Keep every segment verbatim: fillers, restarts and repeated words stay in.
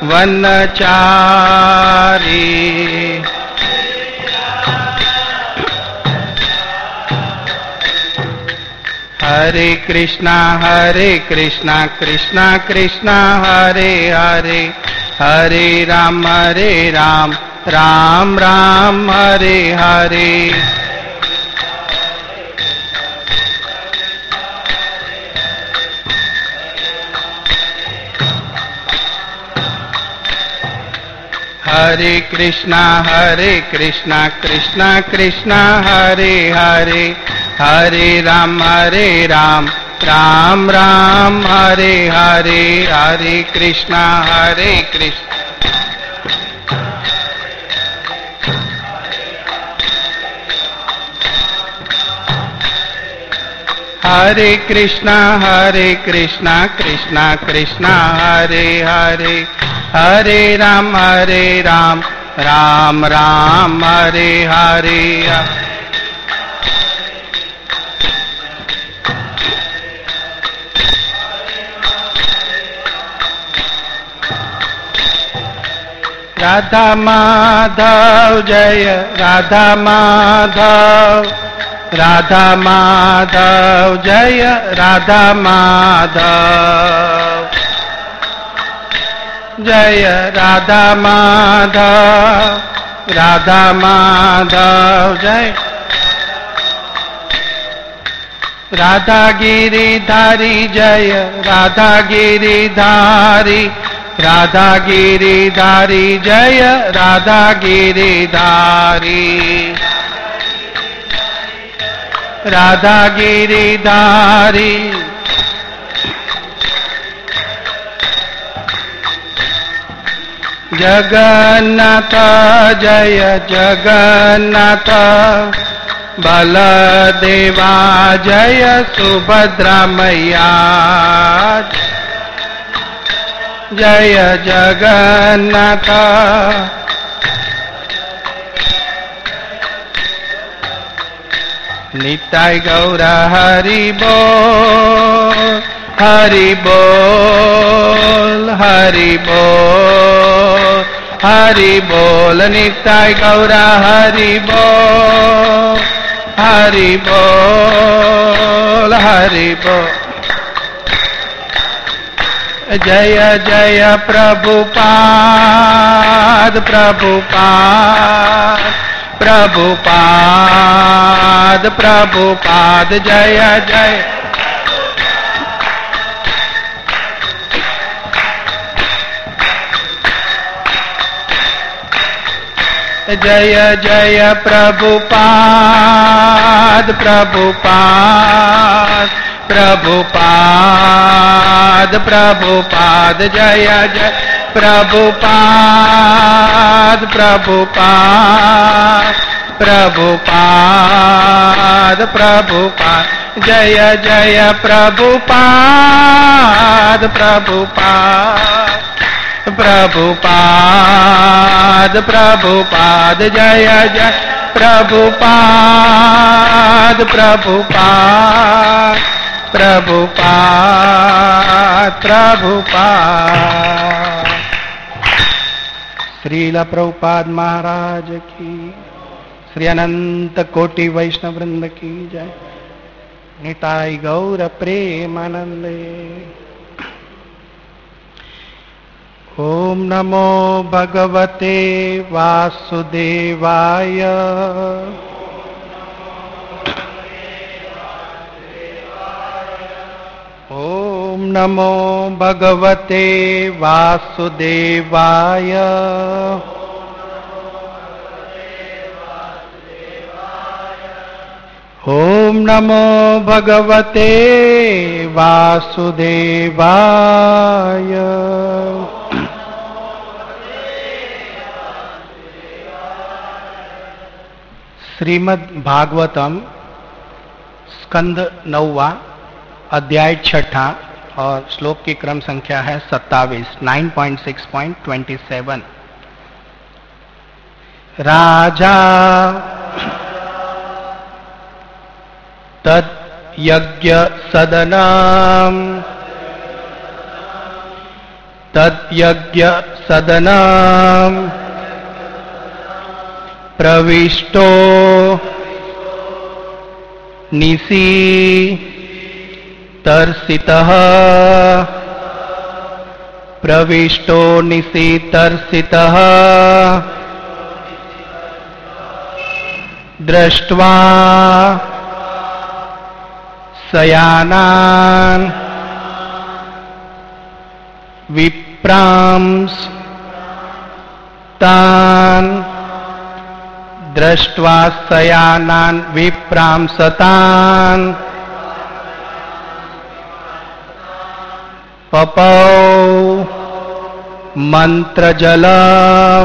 वनचारी। हरे कृष्णा हरे कृष्णा कृष्णा कृष्णा हरे हरे, हरे राम हरे राम राम राम हरे हरे। हरे कृष्णा हरे कृष्णा कृष्णा कृष्णा हरे हरे, हरे राम हरे राम राम राम हरे हरे। हरे कृष्णा हरे कृष्णा हरे कृष्णा हरे कृष्णा कृष्णा कृष्णा हरे हरे, हरे राम हरे राम राम राम हरे हरे। राधा माधव जय राधा माधव, राधा माधव जय राधा माधव, जय राधा माधव राधा माधव जय। राधा गिरिधारी जय राधा गिरिधारी, राधा गिरिधारी जय राधा गिरिधारी, राधा गिरिधारी। जगन्नाथ जय जगन्नाथ, बलदेवा जय सुभद्रा मैया, जय जगन्नाथ। निताय गौर हरि बोल हरि बोल हरि बोल हरि बोल, निताय गौर हरि बोल हरि बोल हरि बोल। जय जय प्रभुपाद प्रभुपाद प्रभुपाद प्रभुपाद, जय जय जय जय प्रभुपाद प्रभुपाद प्रभुपाद प्रभुपाद, जय जय प्रभुपाद प्रभुपाद प्रभुपाद प्रभुपाद, जय जय प्रभुपाद प्रभुपाद प्रभुपाद प्रभुपाद, जय जय प्रभुपाद प्रभुपाद प्रभुपाद प्रभुपाद। श्रील प्रभुपाद महाराज की, श्री अनंत कोटि वैष्णव वृंद की जय। निताय गौर प्रेमानंदे। ओम नमो भगवते वासुदेवाय, ओम नमो भगवते वासुदेवाय, ओम नमो भगवते वासुदेवाय। श्रीमद् भागवतम स्कंद नौवा, अध्याय छठा और श्लोक की क्रम संख्या है सत्तावीस, nine point six point twenty seven. राजा तद यज्ञ सदनम, तद यज्ञ सदनम प्रविष्टो निशीतर्षितः प्रविष्टो निशीतर्षितः दृष्ट्वा शयानान् विप्रांस तान् दृष्ट्वा शयानान् विप्रांसतान् पपौ मंत्रजलम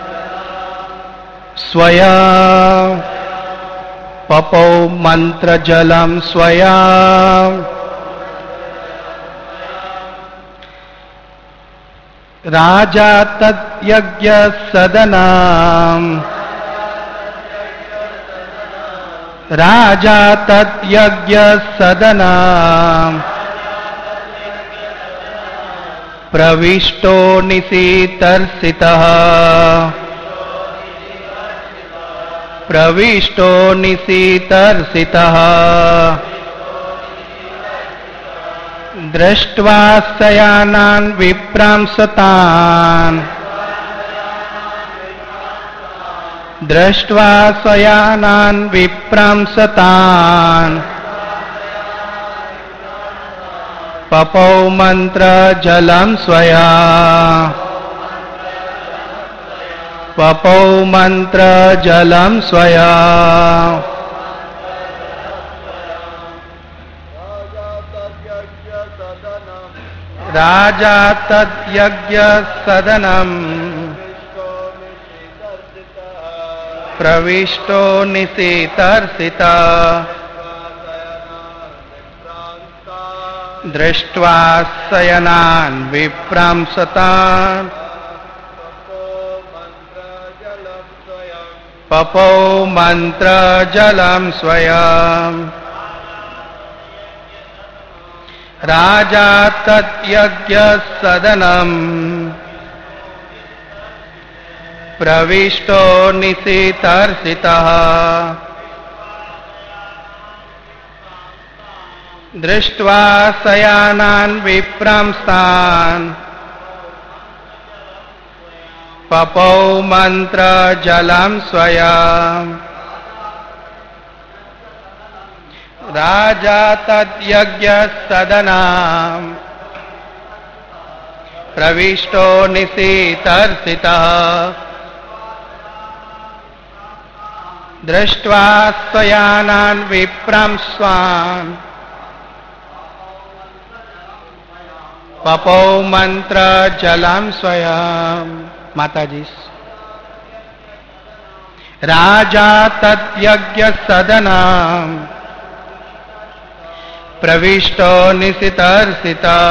स्वयं पपौ मंत्रजलम स्वयं राजा तद्यज्ञ सदनम राजा तद्यज्ञ सदनम प्रविष्टो निशीतर्षितः प्रविष्टो निशीतर्षितः दृष्ट्वा शयानान् विप्रांसतान् दृष्ट्वा शयानान् विप्रांसतान् पपौ मंत्र जलम स्वयं पपौ मंत्र जलम स्वयं राजा तद्यज्ञ सदनम प्रविष्टो निशीतर्षितः दृष्ट्वा शयनान् विप्रांसतान् पपौ मंत्र जलम स्वयं राजा तद्यज्ञ सदनम प्रविष्टो निशीतर्षितः दृष्ट्वा शयानान् विप्रांसतान् पपौ मंत्र जलम स्वयं राजा तद्यज्ञ सदनम प्रविष्टो निशीतर्षितः दृष्ट्वा शयानान् विप्रांसतान् पपौ मंत्र जलम स्वयं माता जी राजा तद्यज्ञ सदनम प्रविष्टो निशीतर्षितः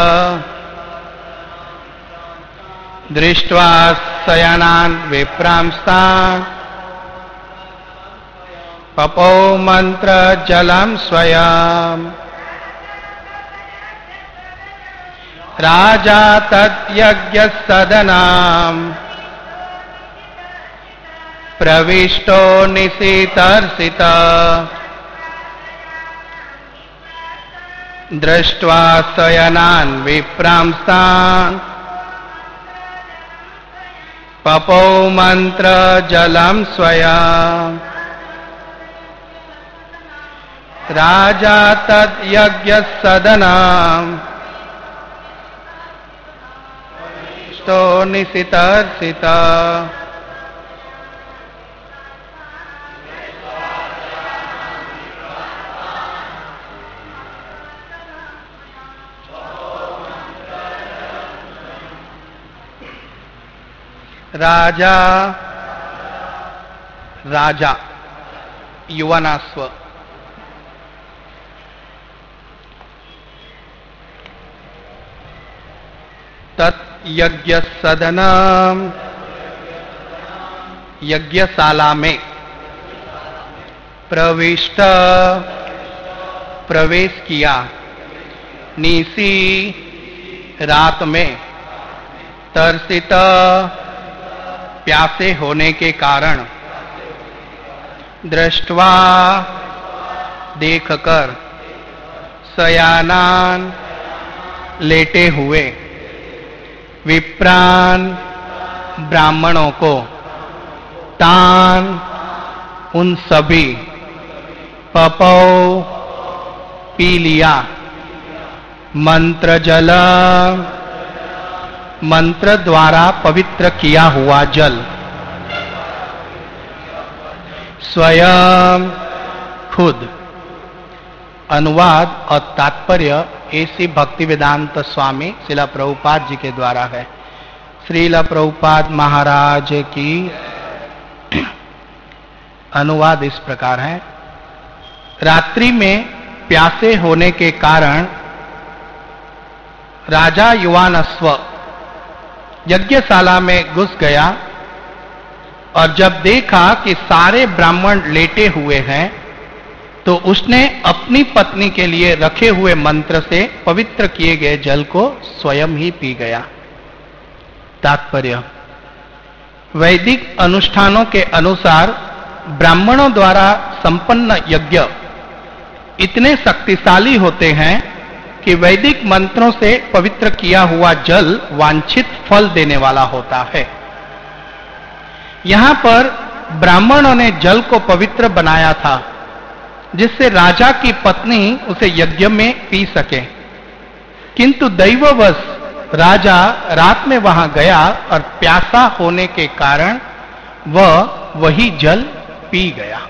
दृष्ट्वा शयानान् विप्रांसतान् पपौ मंत्र जलम स्वयं राजा तद्यज्ञ सदनम प्रविष्टो निशीतर्षितः दृष्ट्वा शयनान् विप्रांसतान् पपौ मंत्र जलम स्वयं राजा तद्यज्ञ सदनम तो निशीतर्षितः राजा राजा युवनास्व तत् यज्ञ सदनम यज्ञशाला में प्रविष्ट प्रवेश किया निशी रात में तरसित प्यासे होने के कारण, दृष्टवा देखकर, शयानान लेटे हुए, विप्रान ब्राह्मणों को, तान उन सभी, पपौ पी लिया, मंत्र जल मंत्र द्वारा पवित्र किया हुआ जल, स्वयं खुद। अनुवाद और तात्पर्य ऐसी भक्ति वेदांत स्वामी श्रील प्रभुपाद जी के द्वारा है। श्रील प्रभुपाद महाराज की अनुवाद इस प्रकार है। रात्रि में प्यासे होने के कारण राजा युवानस्व यज्ञशाला में घुस गया और जब देखा कि सारे ब्राह्मण लेटे हुए हैं तो उसने अपनी पत्नी के लिए रखे हुए मंत्र से पवित्र किए गए जल को स्वयं ही पी गया। तात्पर्य, वैदिक अनुष्ठानों के अनुसार ब्राह्मणों द्वारा संपन्न यज्ञ इतने शक्तिशाली होते हैं कि वैदिक मंत्रों से पवित्र किया हुआ जल वांछित फल देने वाला होता है। यहां पर ब्राह्मणों ने जल को पवित्र बनाया था जिससे राजा की पत्नी उसे यज्ञ में पी सके, किंतु दैववश राजा रात में वहां गया और प्यासा होने के कारण वह वही जल पी गया।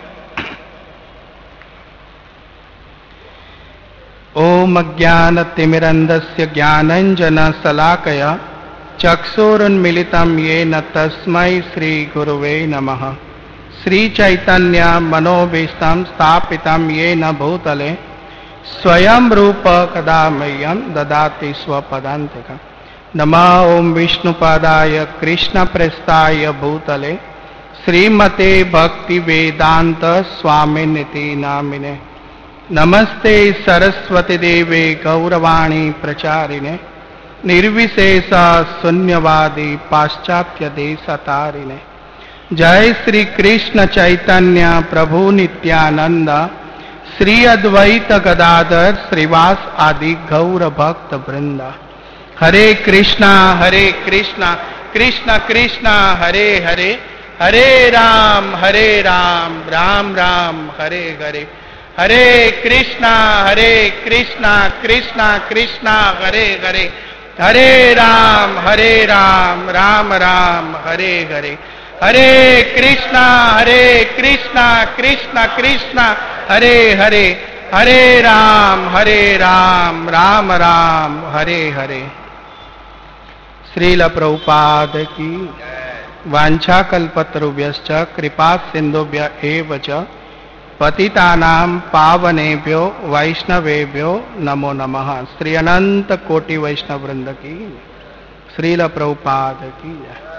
ओम अज्ञानतिमिरन्धस्य ज्ञानञ्जन शलाकया चक्षुरुन्मीलितं येन तस्मै श्री गुरुवे नमः। श्री चैतन्य मनोभीष्टं स्थापितं येन भूतले स्वयं रूप कदा मह्यं ददाति स्वपदान्तिकम्। नमः ओम विष्णुपादाय कृष्णप्रेष्ठाय भूतले श्रीमते भक्ति वेदांत स्वामिनिति नामिने। नमस्ते सरस्वती देवे गौरवाणी प्रचारिणे निर्विशेष शून्यवादी पाश्चात्य देशतारिणे। जय श्री कृष्ण चैतन्य प्रभु नित्यानंद श्री अद्वैत गदाधर श्रीवास आदि गौर भक्त वृंद। हरे कृष्णा हरे कृष्णा कृष्ण कृष्णा हरे हरे, हरे राम हरे राम राम राम हरे हरे। हरे कृष्णा हरे कृष्णा कृष्णा कृष्णा हरे हरे, हरे राम हरे राम राम राम हरे हरे। हरे कृष्णा हरे कृष्णा कृष्णा कृष्णा हरे हरे, हरे राम हरे राम राम राम हरे हरे। श्रील प्रभुपाद की वांछा कल्पतरुभ्यश्च कृपा सिंधुभ्य एव च पतितानां पावनेभ्यो वैष्णवेभ्यो नमो नमः। श्री अनंत कोटि वैष्णव वृंद की, श्रील प्रभुपाद की।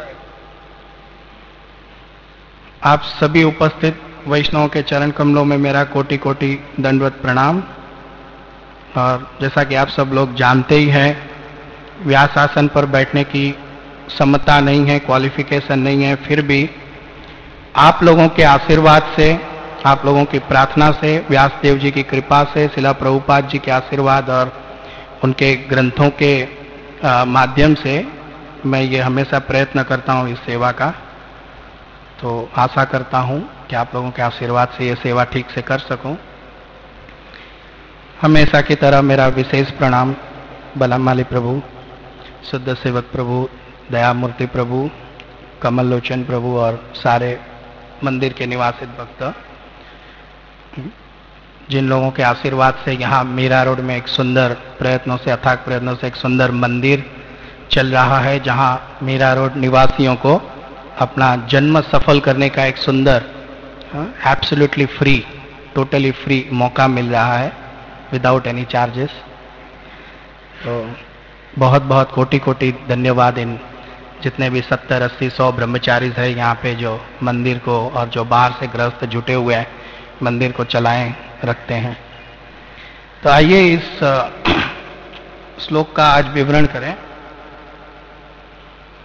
आप सभी उपस्थित वैष्णवों के चरण कमलों में मेरा कोटि कोटि दंडवत प्रणाम। और जैसा कि आप सब लोग जानते ही हैं, व्यास आसन पर बैठने की सम्मता नहीं है, क्वालिफिकेशन नहीं है, फिर भी आप लोगों के आशीर्वाद से, आप लोगों की प्रार्थना से, व्यासदेव जी की कृपा से, शिला प्रभुपाद जी के आशीर्वाद और उनके ग्रंथों के माध्यम से मैं ये हमेशा प्रयत्न करता हूँ इस सेवा का। तो आशा करता हूँ कि आप लोगों के आशीर्वाद से ये सेवा ठीक से कर सकूं। हमेशा की तरह मेरा विशेष प्रणाम बलमाली प्रभु, शुद्ध सेवक प्रभु, दयामूर्ति प्रभु, कमल लोचन प्रभु और सारे मंदिर के निवासित भक्त, जिन लोगों के आशीर्वाद से यहाँ मीरा रोड में एक सुंदर प्रयत्नों से, अथाक प्रयत्नों से एक सुंदर मंदिर चल रहा है, जहाँ मीरा रोड निवासियों को अपना जन्म सफल करने का एक सुंदर एब्सोल्युटली फ्री, टोटली फ्री मौका मिल रहा है विदाउट एनी चार्जेस। तो बहुत बहुत कोटि कोटि धन्यवाद इन जितने भी सत्तर अस्सी सौ ब्रह्मचारी है यहाँ पे जो मंदिर को और जो बाहर से गृहस्थ जुटे हुए हैं मंदिर को चलाएं रखते हैं। तो आइए इस श्लोक का आज विवरण करें।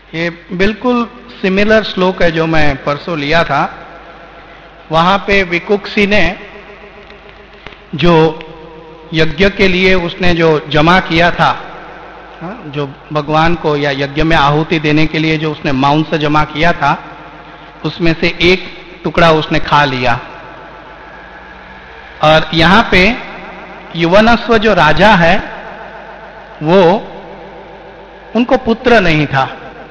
ये बिल्कुल सिमिलर श्लोक है जो मैं परसों लिया था। वहां पे विकुक्षी ने जो यज्ञ के लिए उसने जो जमा किया था, जो भगवान को या यज्ञ में आहुति देने के लिए जो उसने मांस जमा किया था, उसमें से एक टुकड़ा उसने खा लिया। और यहां पे युवनस्व जो राजा है वो, उनको पुत्र नहीं था।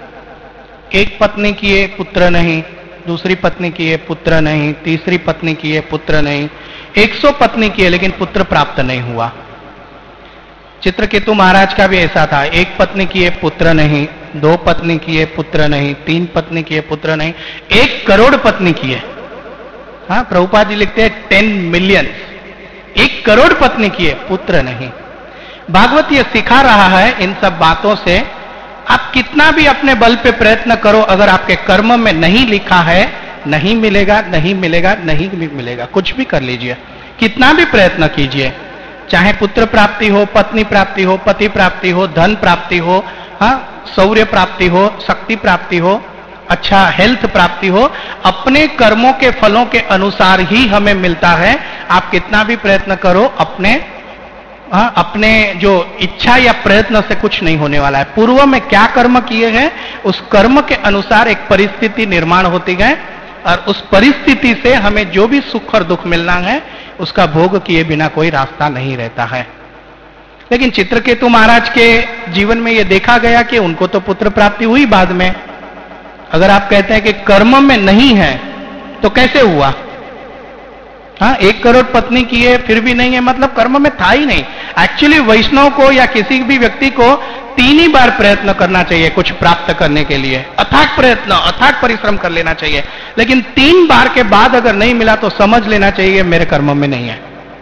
एक पत्नी किए पुत्र नहीं, दूसरी पत्नी किए पुत्र नहीं, तीसरी पत्नी किए पुत्र नहीं, एक सौ पत्नी किए लेकिन पुत्र प्राप्त नहीं हुआ। चित्रकेतु महाराज का भी ऐसा था, एक पत्नी किए पुत्र नहीं, दो पत्नी किए पुत्र नहीं, तीन पत्नी किए पुत्र नहीं, एक करोड़ पत्नी किए। हाँ, प्रभुपाद जी लिखते हैं टेन मिलियन, एक करोड़ पत्नी किए पुत्र नहीं। भागवत ये सिखा रहा है इन सब बातों से, आप कितना भी अपने बल पे प्रयत्न करो, अगर आपके कर्म में नहीं लिखा है, नहीं मिलेगा, नहीं मिलेगा, नहीं मिलेगा। कुछ भी कर लीजिए, कितना भी प्रयत्न कीजिए, चाहे पुत्र प्राप्ति हो, पत्नी प्राप्ति हो, पति प्राप्ति हो, धन प्राप्ति हो, हाँ, शौर्य प्राप्ति हो, शक्ति प्राप्ति हो, अच्छा हेल्थ प्राप्ति हो, अपने कर्मों के फलों के अनुसार ही हमें मिलता है। आप कितना भी प्रयत्न करो, अपने हाँ, अपने जो इच्छा या प्रयत्न से कुछ नहीं होने वाला है। पूर्व में क्या कर्म किए हैं, उस कर्म के अनुसार एक परिस्थिति निर्माण होती है और उस परिस्थिति से हमें जो भी सुख और दुख मिलना है उसका भोग किए बिना कोई रास्ता नहीं रहता है। लेकिन चित्रकेतु महाराज के जीवन में यह देखा गया कि उनको तो पुत्र प्राप्ति हुई बाद में। अगर आप कहते हैं कि कर्म में नहीं है तो कैसे हुआ? हाँ, एक करोड़ पत्नी की है फिर भी नहीं है, मतलब कर्म में था ही नहीं। एक्चुअली वैष्णव को या किसी भी व्यक्ति को तीन ही बार प्रयत्न करना चाहिए कुछ प्राप्त करने के लिए, अथाक प्रयत्न, अथाक परिश्रम कर लेना चाहिए। लेकिन तीन बार के बाद अगर नहीं मिला तो समझ लेना चाहिए मेरे कर्म में नहीं है,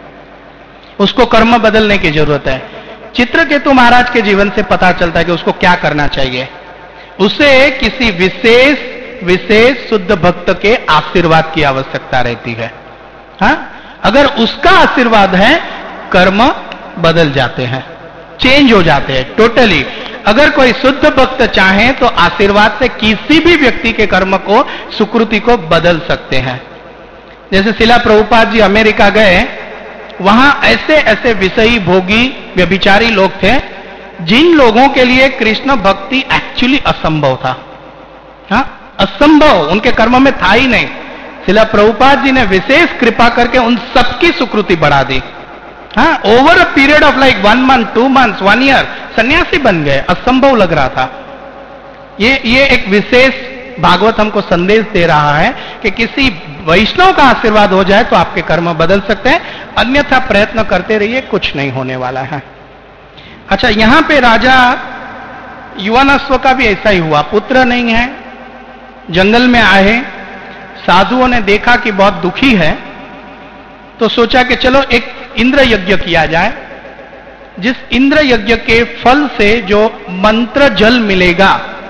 उसको कर्म बदलने की जरूरत है। चित्रकेतु महाराज के जीवन से पता चलता है कि उसको क्या करना चाहिए। उसे किसी विशेष विशेष शुद्ध भक्त के आशीर्वाद की आवश्यकता रहती है। हाँ, अगर उसका आशीर्वाद है, कर्म बदल जाते हैं, चेंज हो जाते हैं टोटली। अगर कोई शुद्ध भक्त चाहे तो आशीर्वाद से किसी भी व्यक्ति के कर्म को, सुकृति को बदल सकते हैं। जैसे शिला प्रभुपाद जी अमेरिका गए, वहां ऐसे ऐसे विषयी भोगी व्यभिचारी लोग थे जिन लोगों के लिए कृष्ण भक्ति एक्चुअली असंभव था। हाँ, असंभव, उनके कर्म में था ही नहीं। शिला प्रभुपाद जी ने विशेष कृपा करके उन सबकी सुकृति बढ़ा दी। हाँ, over a period of like one month, two months, one year सन्यासी बन गए। असंभव लग रहा था। ये ये एक विशेष भागवत हमको संदेश दे रहा है कि किसी वैष्णव का आशीर्वाद हो जाए तो आपके कर्म बदल सकते हैं, अन्यथा प्रयत्न करते रहिए, कुछ नहीं होने वाला है। अच्छा, यहां पे राजा युवानस्व का भी ऐसा ही हुआ, पुत्र नहीं है, जंगल में आए, साधुओं ने देखा कि बहुत दुखी है तो सोचा कि चलो एक इंद्र यज्ञ किया जाए, जिस इंद्र यज्ञ के फल से जो मंत्र जल मिलेगा,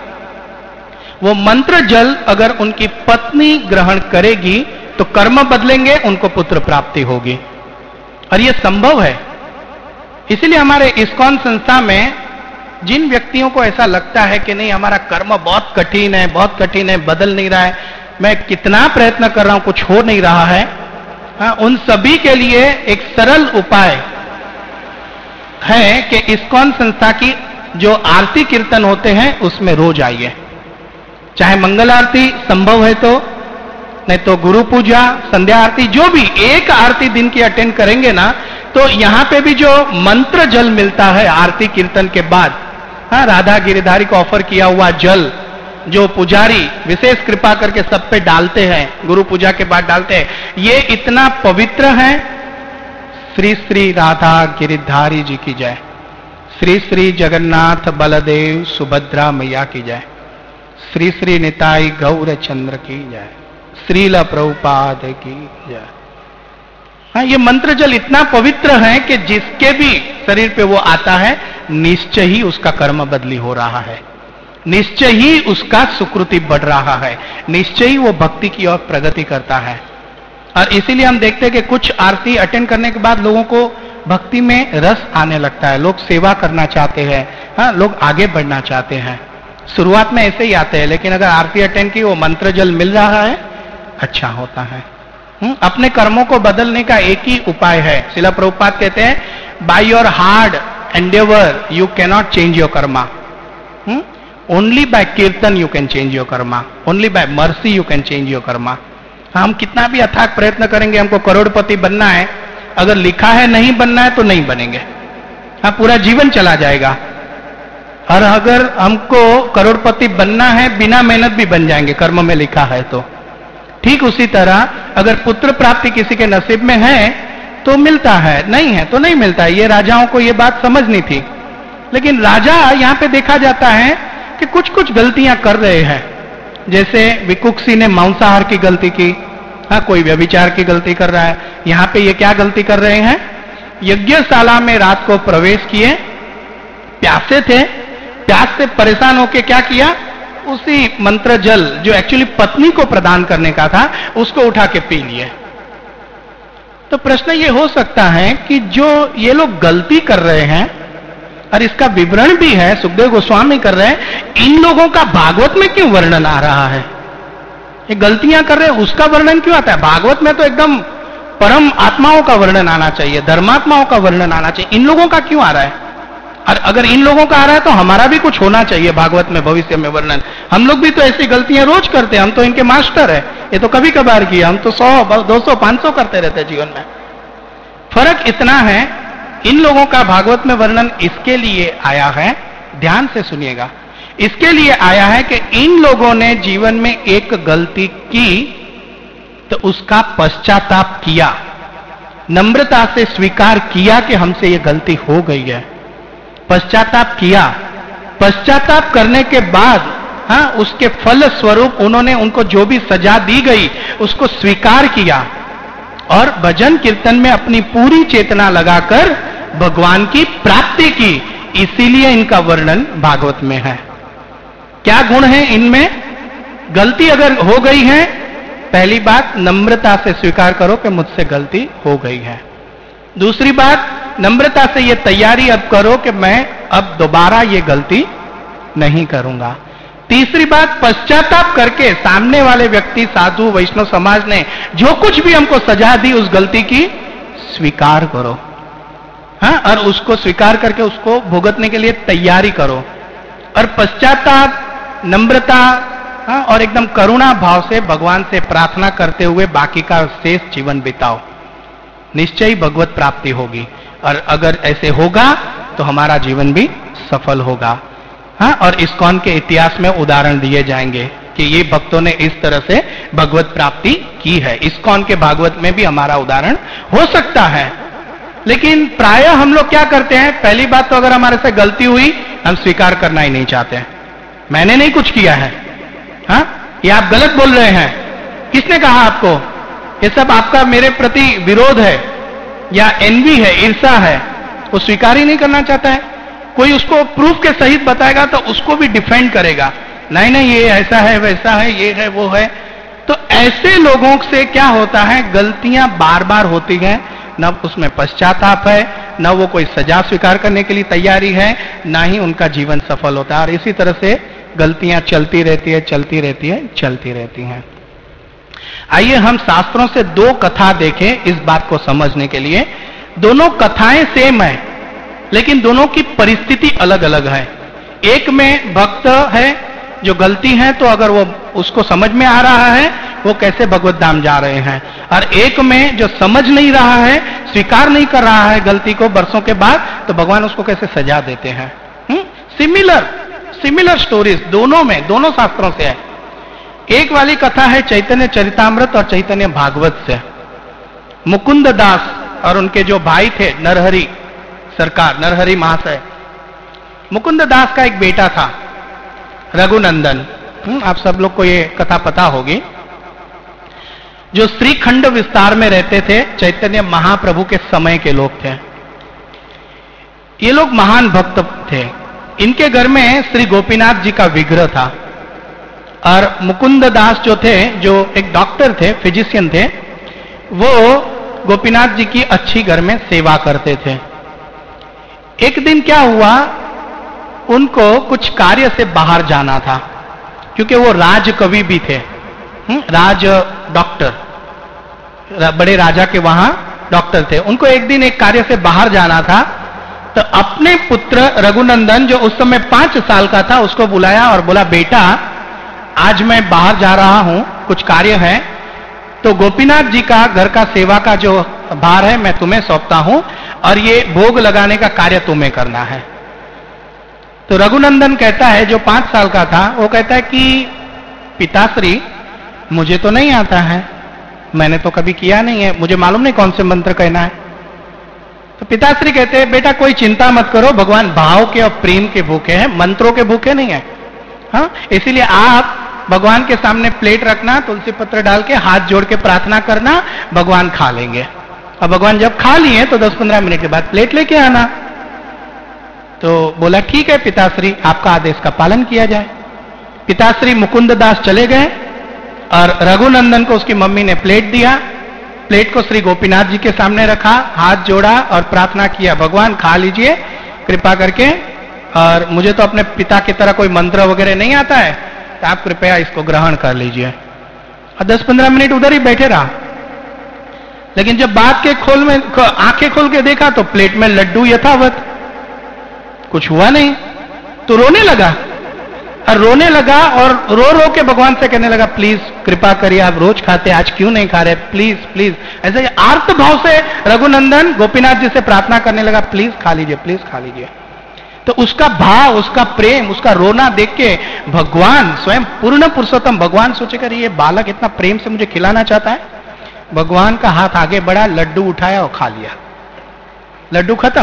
वो मंत्र जल अगर उनकी पत्नी ग्रहण करेगी तो कर्म बदलेंगे, उनको पुत्र प्राप्ति होगी। और यह संभव है। इसलिए हमारे इस्कॉन संस्था में जिन व्यक्तियों को ऐसा लगता है कि नहीं हमारा कर्म बहुत कठिन है, बहुत कठिन है, बदल नहीं रहा है, मैं कितना प्रयत्न कर रहा हूं कुछ हो नहीं रहा है, हाँ, उन सभी के लिए एक सरल उपाय है कि इस्कॉन संस्था की जो आरती कीर्तन होते हैं उसमें रोज आइए। चाहे मंगल आरती संभव है तो, नहीं तो गुरु पूजा, संध्या आरती, जो भी एक आरती दिन की अटेंड करेंगे ना, तो यहां पे भी जो मंत्र जल मिलता है आरती कीर्तन के बाद, हाँ, राधा गिरिधारी को ऑफर किया हुआ जल जो पुजारी विशेष कृपा करके सब पे डालते हैं, गुरु पूजा के बाद डालते हैं, ये इतना पवित्र है। श्री श्री राधा गिरिधारी जी की जय, श्री श्री जगन्नाथ बलदेव सुभद्रा मैया की जय, श्री श्री निताई गौर चंद्र की जय, श्रील प्रभुपाद की जय। हाँ, ये मंत्र जल इतना पवित्र है कि जिसके भी शरीर पे वो आता है निश्चय ही उसका कर्म बदली हो रहा है, निश्चय ही उसका सुकृति बढ़ रहा है, निश्चय ही वो भक्ति की ओर प्रगति करता है। और इसीलिए हम देखते हैं कि कुछ आरती अटेंड करने के बाद लोगों को भक्ति में रस आने लगता है, लोग सेवा करना चाहते हैं, हाँ, लोग आगे बढ़ना चाहते हैं। शुरुआत में ऐसे ही आते हैं, लेकिन अगर आरती अटेंड की, वो मंत्र जल मिल रहा है, अच्छा होता है। हुँ? अपने कर्मों को बदलने का एक ही उपाय है। श्रील प्रभुपाद कहते हैं, by your hard endeavour you cannot change your karma, only by kirtan you can change your karma, only by mercy you can change your karma. हम कितना भी अथाक प्रयत्न करेंगे, हमको करोड़पति बनना है, अगर लिखा है नहीं बनना है तो नहीं बनेंगे, हाँ पूरा जीवन चला जाएगा। और अगर हमको करोड़पति बनना है, बिना मेहनत भी बन जाएंगे, कर्म में लिखा है तो। ठीक उसी तरह अगर पुत्र प्राप्ति किसी के नसीब में है तो मिलता है, नहीं है तो नहीं मिलता है। ये राजाओं को ये बात समझनी थी, लेकिन राजा यहां पे देखा जाता है कि कुछ कुछ गलतियां कर रहे हैं। जैसे विकुक्षी ने मांसाहार की गलती की, हाँ कोई व्यभिचार की गलती कर रहा है। यहां पे ये क्या गलती कर रहे हैं, यज्ञशाला में रात को प्रवेश किए, प्यासे थे, प्यास से परेशान होके क्या किया, उसी मंत्र जल जो एक्चुअली पत्नी को प्रदान करने का था, उसको उठा के पी लिए। तो प्रश्न ये हो सकता है कि जो ये लोग गलती कर रहे हैं, और इसका विवरण भी है, सुखदेव गोस्वामी कर रहे हैं, इन लोगों का भागवत में क्यों वर्णन आ रहा है? ये गलतियां कर रहे हैं उसका वर्णन क्यों आता है? भागवत में तो एकदम परम आत्माओं का वर्णन आना चाहिए, धर्मात्माओं का वर्णन आना चाहिए, इन लोगों का क्यों आ रहा है? और अगर इन लोगों का आ रहा है तो हमारा भी कुछ होना चाहिए भागवत में, भविष्य में वर्णन। हम लोग भी तो ऐसी गलतियां रोज करते हैं, हम तो इनके मास्टर है। ये तो कभी कभार किया, हम तो सौ दो सौ पांच सौ करते रहते हैं जीवन में। फर्क इतना है, इन लोगों का भागवत में वर्णन इसके लिए आया है, ध्यान से सुनिएगा, इसके लिए आया है कि इन लोगों ने जीवन में एक गलती की तो उसका पश्चाताप किया, नम्रता से स्वीकार किया कि हमसे ये गलती हो गई है, पश्चाताप किया। पश्चाताप करने के बाद हाँ उसके फल स्वरूप उन्होंने उनको जो भी सजा दी गई उसको स्वीकार किया और भजन कीर्तन में अपनी पूरी चेतना लगाकर भगवान की प्राप्ति की। इसीलिए इनका वर्णन भागवत में है। क्या गुण है इनमें? गलती अगर हो गई है, पहली बात नम्रता से स्वीकार करो कि मुझसे गलती हो गई है। दूसरी बात, नम्रता से ये तैयारी अब करो कि मैं अब दोबारा ये गलती नहीं करूंगा। तीसरी बात, पश्चाताप करके सामने वाले व्यक्ति, साधु, वैष्णव समाज ने जो कुछ भी हमको सजा दी उस गलती की स्वीकार करो, हाँ, और उसको स्वीकार करके उसको भुगतने के लिए तैयारी करो। और पश्चाताप, नम्रता, हाँ, और एकदम करुणा भाव से भगवान से प्रार्थना करते हुए बाकी का शेष जीवन बिताओ, निश्चय ही भगवत प्राप्ति होगी। और अगर ऐसे होगा तो हमारा जीवन भी सफल होगा। हाँ, और इस्कॉन के इतिहास में उदाहरण दिए जाएंगे कि ये भक्तों ने इस तरह से भगवत प्राप्ति की है। इस्कॉन के भागवत में भी हमारा उदाहरण हो सकता है। लेकिन प्रायः हम लोग क्या करते हैं, पहली बात तो अगर हमारे से गलती हुई हम स्वीकार करना ही नहीं चाहते हैं। मैंने नहीं कुछ किया है, हाँ, ये आप गलत बोल रहे हैं, किसने कहा आपको, ये सब आपका मेरे प्रति विरोध है या एनवी है, ईर्षा है, वो स्वीकार ही नहीं करना चाहता है। कोई उसको प्रूफ के सहित बताएगा तो उसको भी डिफेंड करेगा, नहीं नहीं ये ऐसा है, वैसा है, ये है, वो है। तो ऐसे लोगों से क्या होता है, गलतियां बार बार होती हैं, न उसमें पश्चाताप है, न वो कोई सजा स्वीकार करने के लिए तैयारी है, ना ही उनका जीवन सफल होता है। और इसी तरह से गलतियां चलती रहती है, चलती रहती है, चलती रहती हैं। आइए हम शास्त्रों से दो कथा देखें इस बात को समझने के लिए। दोनों कथाएं सेम है, लेकिन दोनों की परिस्थिति अलग अलग है। एक में भक्त है जो गलती है, तो अगर वो उसको समझ में आ रहा है वो कैसे भगवत धाम जा रहे हैं, और एक में जो समझ नहीं रहा है, स्वीकार नहीं कर रहा है गलती को वर्षों के बाद, तो भगवान उसको कैसे सजा देते हैं। सिमिलर सिमिलर स्टोरीज दोनों में, दोनों शास्त्रों से है। एक वाली कथा है चैतन्य चरितामृत और चैतन्य भागवत से। मुकुंद दास और उनके जो भाई थे नरहरि सरकार, नरहरि महाशय, मुकुंद दास का एक बेटा था रघुनंदन, आप सब लोग को ये कथा पता होगी, जो श्रीखंड विस्तार में रहते थे, चैतन्य महाप्रभु के समय के लोग थे। ये लोग महान भक्त थे। इनके घर में श्री गोपीनाथ जी का विग्रह था, और मुकुंद दास जो थे, जो एक डॉक्टर थे, फिजिशियन थे, वो गोपीनाथ जी की अच्छी घर में सेवा करते थे। एक दिन क्या हुआ, उनको कुछ कार्य से बाहर जाना था, क्योंकि वो राज कवि भी थे, राज डॉक्टर, बड़े राजा के वहां डॉक्टर थे। उनको एक दिन एक कार्य से बाहर जाना था, तो अपने पुत्र रघुनंदन जो उस समय पांच साल का था उसको बुलाया और बोला, बेटा आज मैं बाहर जा रहा हूं, कुछ कार्य है, तो गोपीनाथ जी का घर का सेवा का जो भार है मैं तुम्हें सौंपता हूं और ये भोग लगाने का कार्य तुम्हें करना है। तो रघुनंदन कहता है, जो पांच साल का था, वो कहता है कि पिताश्री मुझे तो नहीं आता है, मैंने तो कभी किया नहीं है, मुझे मालूम नहीं कौन से मंत्र कहना है। तो पिताश्री कहते हैं, बेटा कोई चिंता मत करो, भगवान भाव के और प्रेम के भूखे हैं, मंत्रों के भूखे नहीं है। हाँ, इसीलिए आप भगवान के सामने प्लेट रखना, तुलसी पत्र डाल के हाथ जोड़ के प्रार्थना करना, भगवान खा लेंगे। और भगवान जब खा लिए तो दस पंद्रह मिनट के बाद प्लेट लेके आना। तो बोला ठीक है पिताश्री, आपका आदेश का पालन किया जाए। पिताश्री मुकुंद दास चले गए और रघुनंदन को उसकी मम्मी ने प्लेट दिया। प्लेट को श्री गोपीनाथ जी के सामने रखा, हाथ जोड़ा और प्रार्थना किया, भगवान खा लीजिए कृपा करके, और मुझे तो अपने पिता की तरह कोई मंत्र वगैरह नहीं आता है, तो आप कृपया इसको ग्रहण कर लीजिए। और दस पंद्रह मिनट उधर ही बैठे रहा। लेकिन जब बात के खोल में आंखें खोल के देखा तो प्लेट में लड्डू यथावत, कुछ हुआ नहीं। तो रोने लगा और रोने लगा और रो रो के भगवान से कहने लगा, प्लीज कृपा करिए, आप रोज खाते, आज क्यों नहीं खा रहे, प्लीज प्लीज। ऐसे आर्त भाव से रघुनंदन गोपीनाथ जी से प्रार्थना करने लगा, प्लीज खा लीजिए, प्लीज खा लीजिए। तो उसका भाव, उसका प्रेम, उसका रोना देख के भगवान स्वयं पूर्ण पुरुषोत्तम भगवान सोचेकर ये बालक इतना प्रेम से मुझे खिलाना चाहता है। भगवान का हाथ आगे बढ़ा, लड्डू उठाया और खा लिया। लड्डू खत्म,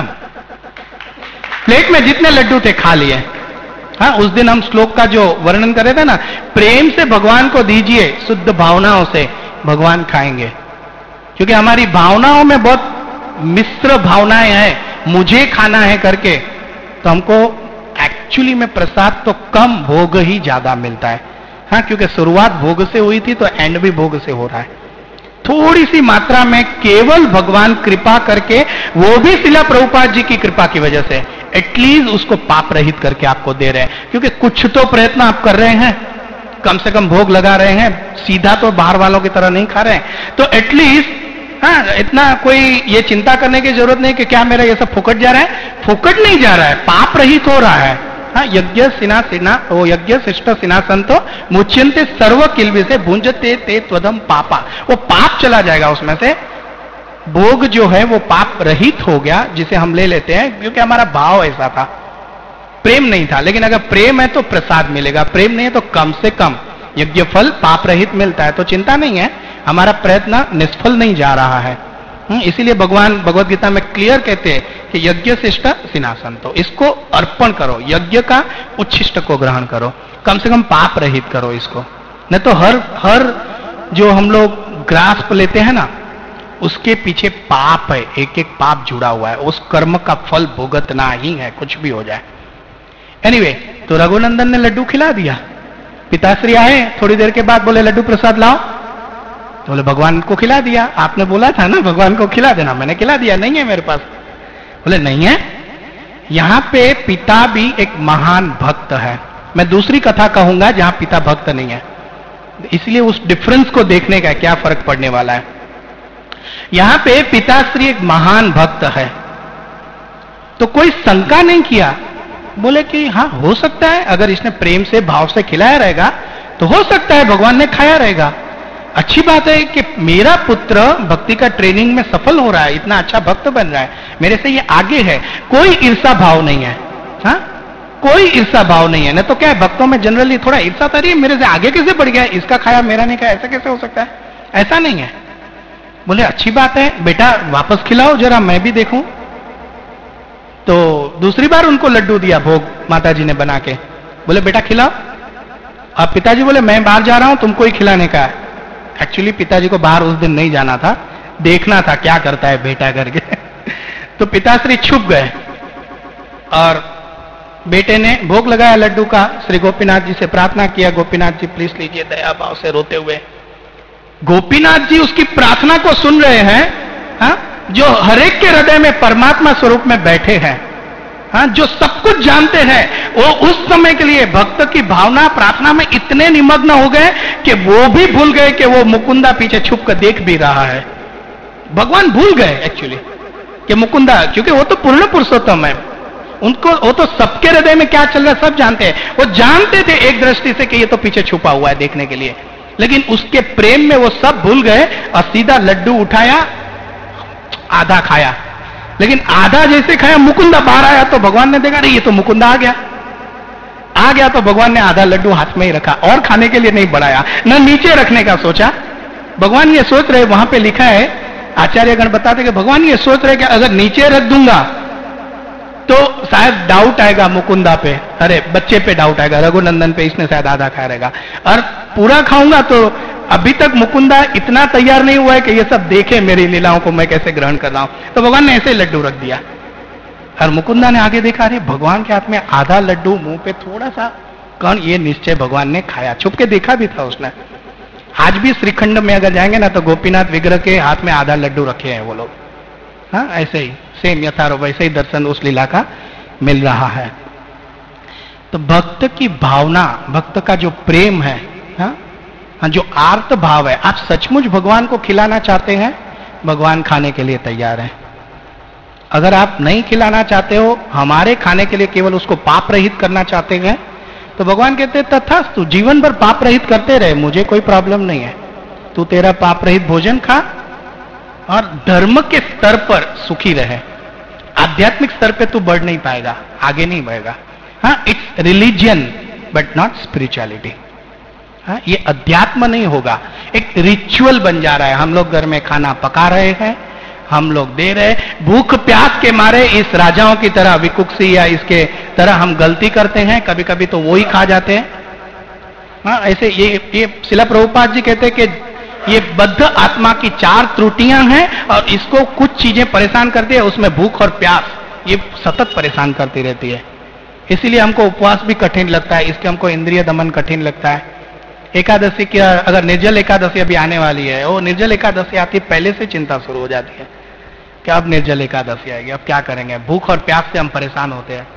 प्लेट में जितने लड्डू थे खा लिए। हाँ, उस दिन हम श्लोक का जो वर्णन कर रहे थे ना, प्रेम से भगवान को दीजिए, शुद्ध भावनाओं से भगवान खाएंगे। क्योंकि हमारी भावनाओं में बहुत मिश्र भावनाएं हैं, मुझे खाना है करके, तो हमको एक्चुअली में प्रसाद तो कम, भोग ही ज्यादा मिलता है। हाँ, क्योंकि शुरुआत भोग से हुई थी तो एंड भी भोग से हो रहा है। थोड़ी सी मात्रा में केवल भगवान कृपा करके, वो भी शिला प्रभुपाद जी की कृपा की वजह से एटलीस्ट उसको पाप रहित करके आपको दे रहे हैं। क्योंकि कुछ तो प्रयत्न आप कर रहे हैं, कम से कम भोग लगा रहे हैं, सीधा तो बाहर वालों की तरह नहीं खा रहे हैं। तो एटलीस्ट हाँ, इतना कोई ये चिंता करने की जरूरत नहीं कि क्या मेरा ये सब फुकट जा रहा है, फुकट नहीं जा रहा है, पाप रहित हो रहा है। हाँ, यज्ञ सिना सिना वो यज्ञ शिष्ट सिना संतो मुच्यंते सर्व किल्बि से भुंजते ते त्वदम पापा, वो पाप चला जाएगा उसमें से। भोग जो है वो पाप रहित हो गया, जिसे हम ले लेते हैं, क्योंकि हमारा भाव ऐसा था, प्रेम नहीं था। लेकिन अगर प्रेम है तो प्रसाद मिलेगा, प्रेम नहीं है तो कम से कम यज्ञ फल पाप रहित मिलता है। तो चिंता नहीं है, हमारा प्रयत्न निष्फल नहीं जा रहा है। इसीलिए भगवान भगवत गीता में क्लियर कहते हैं कि यज्ञ शिष्ट सिनासन, तो इसको अर्पण करो, यज्ञ का उच्छिष्ट को ग्रहण करो, कम से कम पाप रहित करो इसको। नहीं तो हर हर जो हम लोग ग्रास्प लेते हैं ना, उसके पीछे पाप है, एक एक पाप जुड़ा हुआ है, उस कर्म का फल भुगतना ही है, कुछ भी हो जाए। एनीवे anyway, तो रघुनंदन ने लड्डू खिला दिया। पिताश्री आए थोड़ी देर के बाद, बोले लड्डू प्रसाद लाओ, तो बोले भगवान को खिला दिया, आपने बोला था ना भगवान को खिला देना, मैंने खिला दिया, नहीं है मेरे पास। बोले नहीं है। यहां पे पिता भी एक महान भक्त है। मैं दूसरी कथा कहूंगा जहां पिता भक्त नहीं है, इसलिए उस डिफरेंस को देखने का क्या फर्क पड़ने वाला है। यहां पे पिताश्री एक महान भक्त है, तो कोई शंका नहीं किया, बोले कि हाँ हो सकता है, अगर इसने प्रेम से भाव से खिलाया रहेगा तो हो सकता है भगवान ने खाया रहेगा। अच्छी बात है कि मेरा पुत्र भक्ति का ट्रेनिंग में सफल हो रहा है, इतना अच्छा भक्त बन रहा है, मेरे से ये आगे है, कोई ईर्षा भाव नहीं है। हाँ, कोई ईर्षा भाव नहीं है। न तो क्या है, भक्तों में जनरली थोड़ा ईर्षा था, रही मेरे से आगे कैसे बढ़ गया, इसका खाया मेरा नहीं खाया, ऐसा कैसे हो सकता है, ऐसा नहीं है। बोले अच्छी बात है बेटा, वापस खिलाओ जरा, मैं भी देखूं। तो दूसरी बार उनको लड्डू दिया भोग, माता जी ने बना के, बोले बेटा खिलाओ। अब पिताजी बोले मैं बाहर जा रहा हूं, तुमको ही खिलाने का है। एक्चुअली पिताजी को बाहर उस दिन नहीं जाना था, देखना था क्या करता है बेटा करके। तो पिताश्री छुप गए और बेटे ने भोग लगाया लड्डू का, श्री गोपीनाथ जी से प्रार्थना किया, गोपीनाथ जी प्लीज लीजिए, दया भाव से रोते हुए। गोपीनाथ जी उसकी प्रार्थना को सुन रहे हैं, हा? जो हरेक के हृदय में परमात्मा स्वरूप में बैठे हैं। हाँ, जो सब कुछ जानते हैं, वो उस समय के लिए भक्त की भावना प्रार्थना में इतने निमग्न हो गए कि वो भी भूल गए कि वो मुकुंदा पीछे छुप कर देख भी रहा है। भगवान भूल गए एक्चुअली कि मुकुंदा, क्योंकि वो तो पूर्ण पुरुषोत्तम है, उनको वो तो सबके हृदय में क्या चल रहा है सब जानते हैं। वो जानते थे एक दृष्टि से कि ये तो पीछे छुपा हुआ है देखने के लिए, लेकिन उसके प्रेम में वो सब भूल गए और सीधा लड्डू उठाया, आधा खाया। लेकिन आधा जैसे खाया, मुकुंदा बाहर आया तो भगवान ने देखा, नहीं ये तो मुकुंदा आ गया आ गया तो भगवान ने आधा लड्डू हाथ में ही रखा और खाने के लिए नहीं बढ़ाया, न नीचे रखने का सोचा। भगवान ये सोच रहे, वहां पे लिखा है, आचार्यगण बताते कि भगवान ये सोच रहे कि अगर नीचे रख दूंगा तो शायद डाउट आएगा मुकुंदा पे, अरे बच्चे पे डाउट आएगा, रघुनंदन पे इसने शायद आधा खाया रहेगा, और पूरा खाऊंगा तो अभी तक मुकुंदा इतना तैयार नहीं हुआ है कि ये सब देखे मेरी लीलाओं को मैं कैसे ग्रहण कर रहा हूं। तो भगवान ने ऐसे लड्डू रख दिया और मुकुंदा ने आगे देखा, अरे भगवान के हाथ में आधा लड्डू, मुंह पे थोड़ा सा कौन, ये निश्चय भगवान ने खाया। छुप के देखा भी था उसने। आज भी श्रीखंड में अगर जाएंगे ना तो गोपीनाथ विग्रह के हाथ में आधा लड्डू रखे हैं वो लोग। हाँ, ऐसे ही सेम यथारो वैसे ही दर्शन उस लीला का मिल रहा है। तो भक्त की भावना, भक्त का जो प्रेम है, हाँ, जो आर्त भाव है, आप सचमुच भगवान को खिलाना चाहते हैं, भगवान खाने के लिए तैयार है। अगर आप नहीं खिलाना चाहते हो, हमारे खाने के लिए केवल उसको पाप रहित करना चाहते हैं, तो भगवान कहते हैं तथास्तु, जीवन भर पाप रहित करते रहे, मुझे कोई प्रॉब्लम नहीं है। तू तेरा पाप रहित भोजन खा और धर्म के स्तर पर सुखी रहे। आध्यात्मिक स्तर पे तू बढ़ नहीं पाएगा, आगे नहीं बढ़ेगा। हाँ, it's religion but not spirituality. हाँ, ये अध्यात्म नहीं होगा, एक रिचुअल बन जा रहा है। हम लोग घर में खाना पका रहे हैं, हम लोग दे रहे, भूख प्यास के मारे इस राजाओं की तरह विकुक्षी या इसके तरह हम गलती करते हैं, कभी कभी तो वो ही खा जाते हैं। हाँ, ऐसे ये ये शिला प्रभुपाद जी कहते हैं कि ये बद्ध आत्मा की चार त्रुटियां हैं और इसको कुछ चीजें परेशान करती है, उसमें भूख और प्यास ये सतत परेशान करती रहती है। इसीलिए हमको उपवास भी कठिन लगता है, इसके हमको इंद्रिय दमन कठिन लगता है। एकादशी की, अगर निर्जल एकादशी अभी आने वाली है, वो निर्जल एकादशी आती है, पहले से चिंता शुरू हो जाती है कि अब निर्जल एकादशी आएगी, अब क्या करेंगे। भूख और प्यास से हम परेशान होते हैं।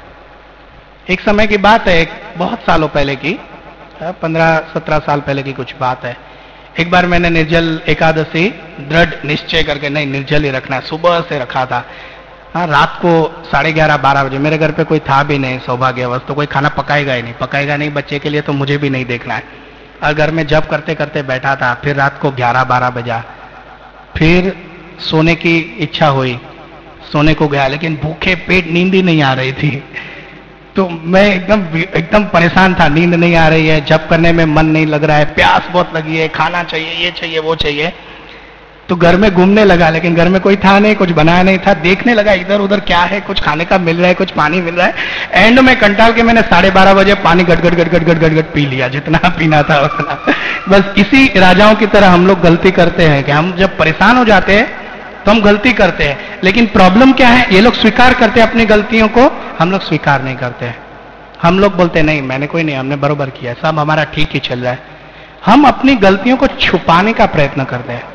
एक समय की बात है, एक बहुत सालों पहले की, पंद्रह सत्रह साल पहले की कुछ बात है। एक बार मैंने निर्जल एकादशी दृढ़ निश्चय करके नहीं निर्जल ही रखना, सुबह से रखा था। हाँ, रात को साढ़े ग्यारह बारह बजे, मेरे घर पे कोई था भी नहीं सौभाग्यवश, तो कोई खाना पकाएगा ही नहीं, पकाएगा नहीं बच्चे के लिए, तो मुझे भी नहीं देखना है। और घर में जब करते करते बैठा था, फिर रात को ग्यारह बारह बजा, फिर सोने की इच्छा हुई, सोने को गया, लेकिन भूखे पेट नींद ही नहीं आ रही थी। तो मैं एकदम एकदम परेशान था, नींद नहीं आ रही है, जप करने में मन नहीं लग रहा है, प्यास बहुत लगी है, खाना चाहिए, ये चाहिए वो चाहिए। तो घर में घूमने लगा, लेकिन घर में कोई था नहीं, कुछ बनाया नहीं था, देखने लगा इधर उधर क्या है, कुछ खाने का मिल रहा है, कुछ पानी मिल रहा है। एंड में कंटाल के मैंने साढ़े बारह बजे पानी गट गट गट गट गट गट गट पी लिया, जितना पीना था उतना। बस इसी राजाओं की तरह हम लोग गलती करते हैं कि हम जब परेशान हो जाते हैं तो हम गलती करते हैं। लेकिन प्रॉब्लम क्या है, ये लोग स्वीकार करते हैं अपनी गलतियों को, हम लोग स्वीकार नहीं करते हैं। हम लोग बोलते नहीं मैंने कोई नहीं, हमने बरोबर किया, सब हमारा ठीक ही चल रहा है। हम अपनी गलतियों को छुपाने का प्रयत्न करते हैं।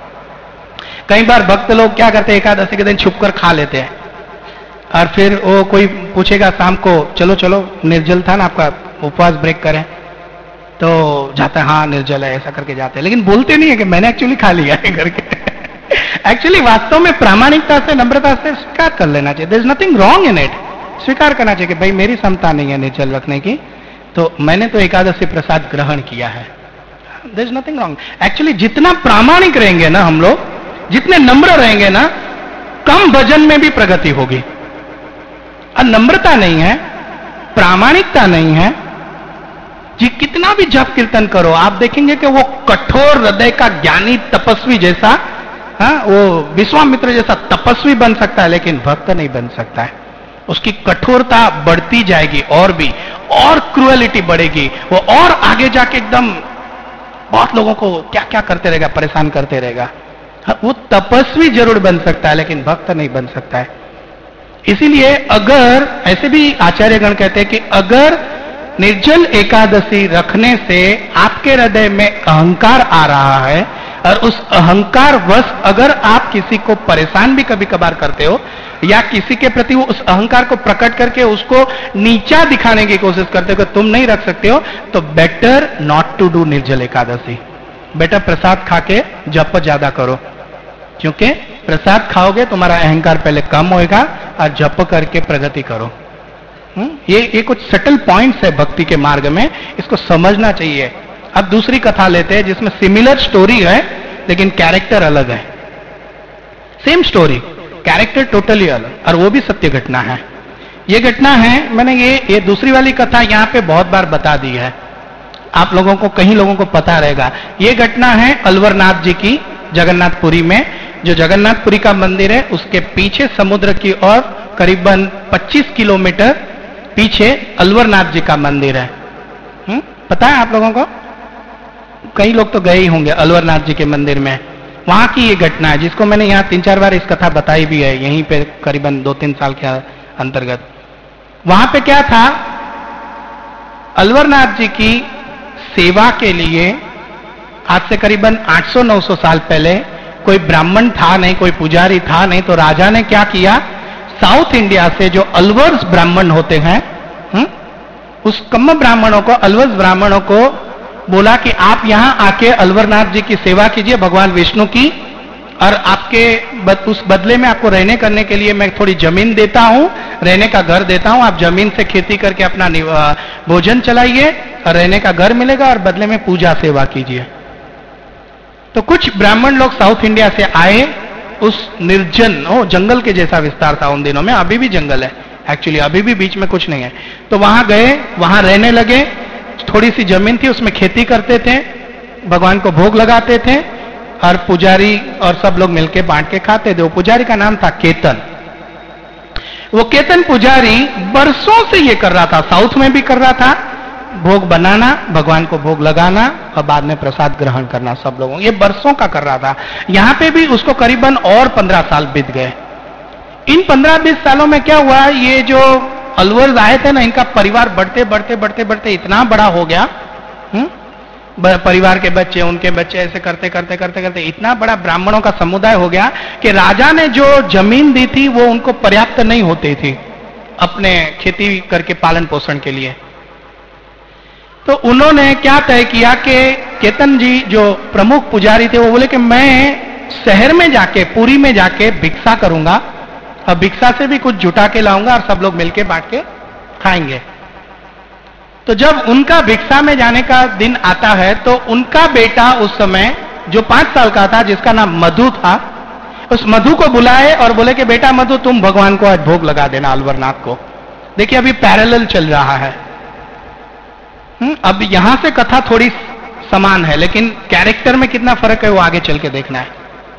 कई बार भक्त लोग क्या करते हैं, एकादशी के दिन छुपकर खा लेते हैं, और फिर वो कोई पूछेगा शाम को, चलो चलो निर्जल था ना आपका, उपवास ब्रेक करें, तो जाता है हाँ निर्जल है, ऐसा करके जाते हैं, लेकिन बोलते नहीं है कि मैंने एक्चुअली खा लिया है करके। एक्चुअली वास्तव में प्रामाणिकता से, नम्रता से स्वीकार कर लेना चाहिए, there is nothing wrong in it. स्वीकार करना चाहिए कि भाई मेरी क्षमता नहीं है निर्जल रखने की, तो मैंने तो एकादशी प्रसाद ग्रहण किया है, there is nothing wrong. Actually जितना प्रामाणिक रहेंगे ना हम लोग, जितने नम्र रहेंगे ना, कम भजन में भी प्रगति होगी। और नम्रता नहीं है, प्रामाणिकता नहीं है, जी कितना भी जप कीर्तन करो, आप देखेंगे कि वो कठोर हृदय का ज्ञानी तपस्वी जैसा, हाँ, वो विश्वामित्र जैसा तपस्वी बन सकता है, लेकिन भक्त नहीं बन सकता है। उसकी कठोरता बढ़ती जाएगी, और भी और क्रूएलिटी बढ़ेगी, वो और आगे जाके एकदम बहुत लोगों को क्या क्या करते रहेगा, परेशान करते रहेगा। वो तपस्वी जरूर बन सकता है, लेकिन भक्त नहीं बन सकता है। इसीलिए अगर, ऐसे भी आचार्यगण कहते हैं कि अगर निर्जल एकादशी रखने से आपके हृदय में अहंकार आ रहा है, और उस अहंकार वश अगर आप किसी को परेशान भी कभी कभार करते हो या किसी के प्रति वो उस अहंकार को प्रकट करके उसको नीचा दिखाने की कोशिश करते हो कि तुम नहीं रख सकते हो, तो बेटर नॉट टू डू निर्जल एकादशी। बेटर प्रसाद खा के जप ज्यादा करो, क्योंकि प्रसाद खाओगे तुम्हारा अहंकार पहले कम होएगा और जप करके प्रगति करो। हुँ? ये ये कुछ सटल पॉइंट्स है भक्ति के मार्ग में, इसको समझना चाहिए। अब दूसरी कथा लेते हैं जिसमें सिमिलर स्टोरी है लेकिन कैरेक्टर अलग है। सेम स्टोरी, कैरेक्टर टोटली अलग, और वो भी सत्य घटना है। ये घटना है, मैंने ये ये दूसरी वाली कथा यहां पे बहुत बार बता दी है, आप लोगों को कहीं लोगों को पता रहेगा। ये घटना है अलवरनाथ जी की, जगन्नाथपुरी में। जो जगन्नाथपुरी का मंदिर है उसके पीछे समुद्र की ओर करीबन पच्चीस किलोमीटर पीछे अलवरनाथ जी का मंदिर है। हुँ? पता है आप लोगों को? कई लोग तो गए ही होंगे अलवरनाथ जी के मंदिर में। वहां की ये घटना है जिसको मैंने यहाँ तीन चार बार इस कथा बताई भी है, यहीं पे करीबन दो तीन साल के अंतर्गत। वहां पे क्या था, अलवरनाथ जी की सेवा के लिए आज से करीबन आठ सौ नौ सौ साल पहले कोई ब्राह्मण था नहीं, कोई पुजारी था नहीं, तो राजा ने क्या किया, साउथ इंडिया से जो अलवर्स ब्राह्मण होते हैं, हुँ? उस कम्म ब्राह्मणों को, अलवर्स ब्राह्मणों को बोला कि आप यहां आके अलवरनाथ जी की सेवा कीजिए, भगवान विष्णु की, और आपके बद, उस बदले में आपको रहने करने के लिए मैं थोड़ी जमीन देता हूं, रहने का घर देता हूं, आप जमीन से खेती करके अपना भोजन चलाइए और रहने का घर मिलेगा और बदले में पूजा सेवा कीजिए। तो कुछ ब्राह्मण लोग साउथ इंडिया से आए, उस निर्जन, ओ जंगल के जैसा विस्तार था उन दिनों में, अभी भी जंगल है एक्चुअली, अभी भी बीच में कुछ नहीं है। तो वहां गए, वहां रहने लगे, थोड़ी सी जमीन थी उसमें खेती करते थे, भगवान को भोग लगाते थे और पुजारी और सब लोग मिलके बांट के खाते थे। वो पुजारी का नाम था केतन। वो केतन पुजारी बरसों से ये कर रहा था, साउथ में भी कर रहा था, भोग बनाना, भगवान को भोग लगाना और बाद में प्रसाद ग्रहण करना सब लोगों, ये बरसों का कर रहा था। यहां पे भी उसको करीबन और पंद्रह साल बीत गए। इन पंद्रह बीस सालों में क्या हुआ, ये जो अलवर्स आए थे ना, इनका परिवार बढ़ते बढ़ते बढ़ते बढ़ते इतना बड़ा हो गया। हुँ? परिवार के बच्चे, उनके बच्चे, ऐसे करते करते करते करते इतना बड़ा ब्राह्मणों का समुदाय हो गया कि राजा ने जो जमीन दी थी वो उनको पर्याप्त नहीं होती थी अपने खेती करके पालन पोषण के लिए। तो उन्होंने क्या तय किया कि केतन जी जो प्रमुख पुजारी थे वो बोले कि मैं शहर में जाके, पुरी में जाके भिक्षा करूंगा और भिक्षा से भी कुछ जुटा के लाऊंगा और सब लोग मिलके बांट के खाएंगे। तो जब उनका भिक्षा में जाने का दिन आता है तो उनका बेटा उस समय जो पांच साल का था, जिसका नाम मधु था, उस मधु को बुलाए और बोले कि बेटा मधु, तुम भगवान को आज भोग लगा देना अलवरनाथ को। देखिए अभी पैरेलल चल रहा है। हुँ? अब यहां से कथा थोड़ी समान है लेकिन कैरेक्टर में कितना फर्क है वो आगे चल के देखना है।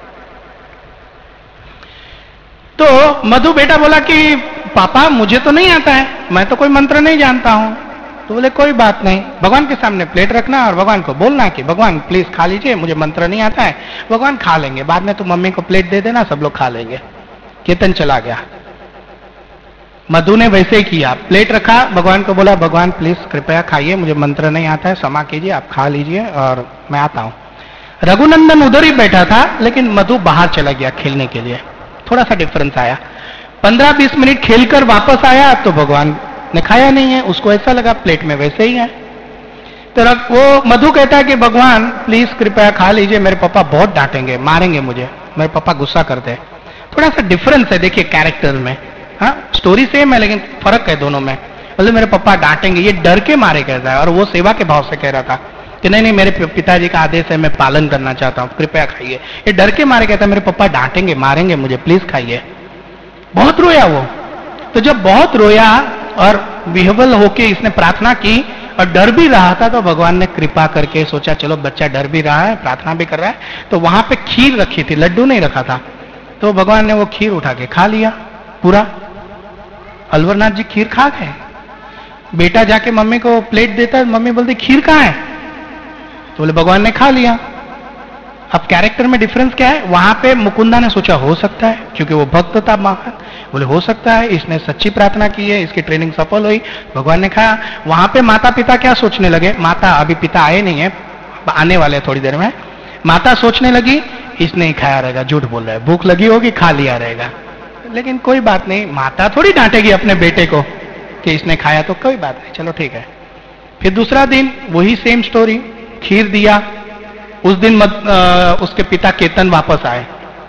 तो मधु बेटा बोला कि पापा मुझे तो नहीं आता है, मैं तो कोई मंत्र नहीं जानता हूं। तो बोले कोई बात नहीं, भगवान के सामने प्लेट रखना और भगवान को बोलना कि भगवान प्लीज खा लीजिए, मुझे मंत्र नहीं आता है। भगवान खा लेंगे, बाद में तुम मम्मी को प्लेट दे देना, सब लोग खा लेंगे। केतन चला गया। मधु ने वैसे ही किया, प्लेट रखा, भगवान को बोला भगवान प्लीज कृपया खाइए, मुझे मंत्र नहीं आता है, क्षमा कीजिए, आप खा लीजिए और मैं आता हूं। रघुनंदन उधर ही बैठा था लेकिन मधु बाहर चला गया खेलने के लिए। थोड़ा सा डिफरेंस आया। पंद्रह बीस मिनट खेलकर वापस आया तो भगवान ने खाया नहीं है, उसको ऐसा लगा प्लेट में वैसे ही है। तो वो मधु कहता है कि भगवान प्लीज कृपया खा लीजिए, मेरे पापा बहुत डांटेंगे, मारेंगे मुझे, मेरे पापा गुस्सा करते हैं। थोड़ा सा डिफरेंस है देखिए कैरेक्टर में। हाँ, स्टोरी सेम है लेकिन फर्क है दोनों में। मतलब मेरे पापा डांटेंगे, ये डर के मारे कहता है, और वो सेवा के भाव से कह रहा था कि नहीं नहीं मेरे पिताजी का आदेश है, मैं पालन करना चाहता हूं, कृपया खाइए। ये डर के मारे कहता है मेरे पापा डांटेंगे, मारेंगे मुझे, प्लीज खाइए। बहुत रोया वो। तो जब बहुत रोया और विह्वल होके इसने प्रार्थना की और डर भी रहा था, तो भगवान ने कृपा करके सोचा चलो बच्चा डर भी रहा है, प्रार्थना भी कर रहा है, तो वहां पे खीर रखी थी, लड्डू नहीं रखा था, तो भगवान ने वो खीर उठा के खा लिया पूरा। अलवरनाथ जी खीर खा गए। बेटा जाके मम्मी को प्लेट देता, मम्मी बोलती खीर कहां है, तो बोले भगवान ने खा लिया। अब कैरेक्टर में डिफरेंस क्या है, वहां पे मुकुंदा ने सोचा हो सकता है, क्योंकि वो भक्त था महान, बोले हो सकता है इसने सच्ची प्रार्थना की है, इसकी ट्रेनिंग सफल हुई, भगवान ने खाया। वहां पे माता पिता क्या सोचने लगे, माता अभी पिता आए नहीं है, आने वाले थोड़ी देर में, माता सोचने लगी इसने ही खाया रहेगा, झूठ बोल रहा है, भूख लगी होगी खा लिया रहेगा। लेकिन कोई बात नहीं, माता थोड़ी डांटेगी अपने बेटे को कि इसने खाया, तो कोई बात नहीं, चलो ठीक है। फिर दूसरा दिन वही सेम स्टोरी, खीर दिया। उस दिन मत, आ, उसके पिता केतन वापस आए,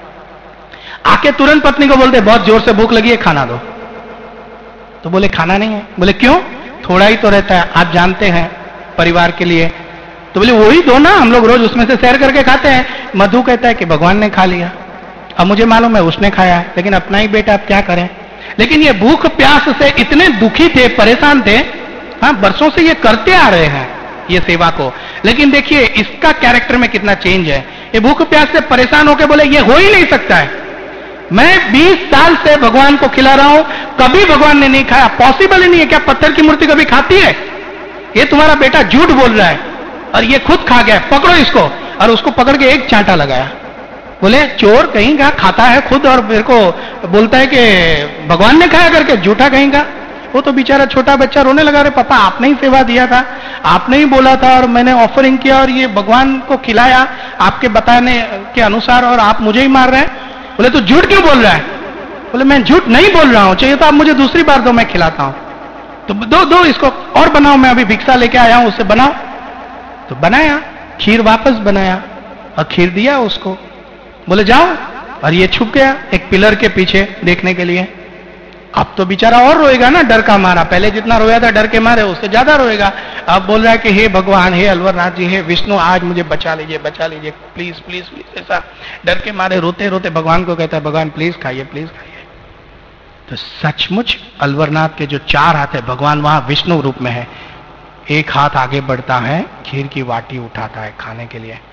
आके तुरंत पत्नी को बोलते बहुत जोर से भूख लगी है, खाना दो। तो बोले खाना नहीं है। बोले क्यों? थोड़ा ही तो रहता है, आप जानते हैं, परिवार के लिए। तो बोले वही दो ना, हम लोग रोज उसमें से शेयर करके खाते हैं। मधु कहता है कि भगवान ने खा लिया, अब मुझे मालूम है उसने खाया है, लेकिन अपना ही बेटा, अब क्या करें। लेकिन ये भूख प्यास से इतने दुखी थे, परेशान थे, हाँ, बरसों से ये करते आ रहे हैं ये सेवा को। लेकिन देखिए इसका कैरेक्टर में कितना चेंज है। ये भूख प्यास से परेशान होकर बोले ये हो ही नहीं सकता है, मैं बीस साल से भगवान को खिला रहा हूं, कभी भगवान ने नहीं खाया, पॉसिबल ही नहीं है। क्या पत्थर की मूर्ति कभी खाती है? ये तुम्हारा बेटा झूठ बोल रहा है और ये खुद खा गया, पकड़ो इसको। और उसको पकड़ के एक चांटा लगाया। बोले चोर कहीं का, खाता है खुद और मेरे को बोलता है कि भगवान ने खाया करके, झूठा कहीं का। वो तो बेचारा छोटा बच्चा रोने लगा, रे पापा आपने ही सेवा दिया था, आपने ही बोला था और मैंने ऑफरिंग किया और ये भगवान को खिलाया आपके बताने के अनुसार, और आप मुझे ही मार रहे हैं। बोले तू झूठ क्यों बोल रहा है? बोले मैं झूठ नहीं बोल रहा हूं, चाहिए तो आप मुझे दूसरी बार दो, मैं खिलाता हूं। तो दो दो इसको और बनाओ, मैं अभी भिक्षा लेके आया हूं, उससे बनाओ। तो बनाया, खीर वापस बनाया और खीर दिया उसको। बोले जाओ, और ये छुप गया एक पिलर के पीछे देखने के लिए। अब तो बेचारा और रोएगा ना, डर का मारा। पहले जितना रोया था डर के मारे, उससे ज्यादा रोएगा। अब बोल रहा है कि हे भगवान, हे अलवरनाथ जी, हे विष्णु, आज मुझे बचा लीजिए, बचा लीजिए, प्लीज प्लीज प्लीज। ऐसा डर के मारे रोते रोते भगवान को कहता है भगवान प्लीज खाइए, प्लीज खाइए। तो सचमुच अलवरनाथ के जो चार हाथ है, भगवान वहां विष्णु रूप में है। एक हाथ आगे बढ़ता है, खीर की वाटी उठाता है खाने के लिए।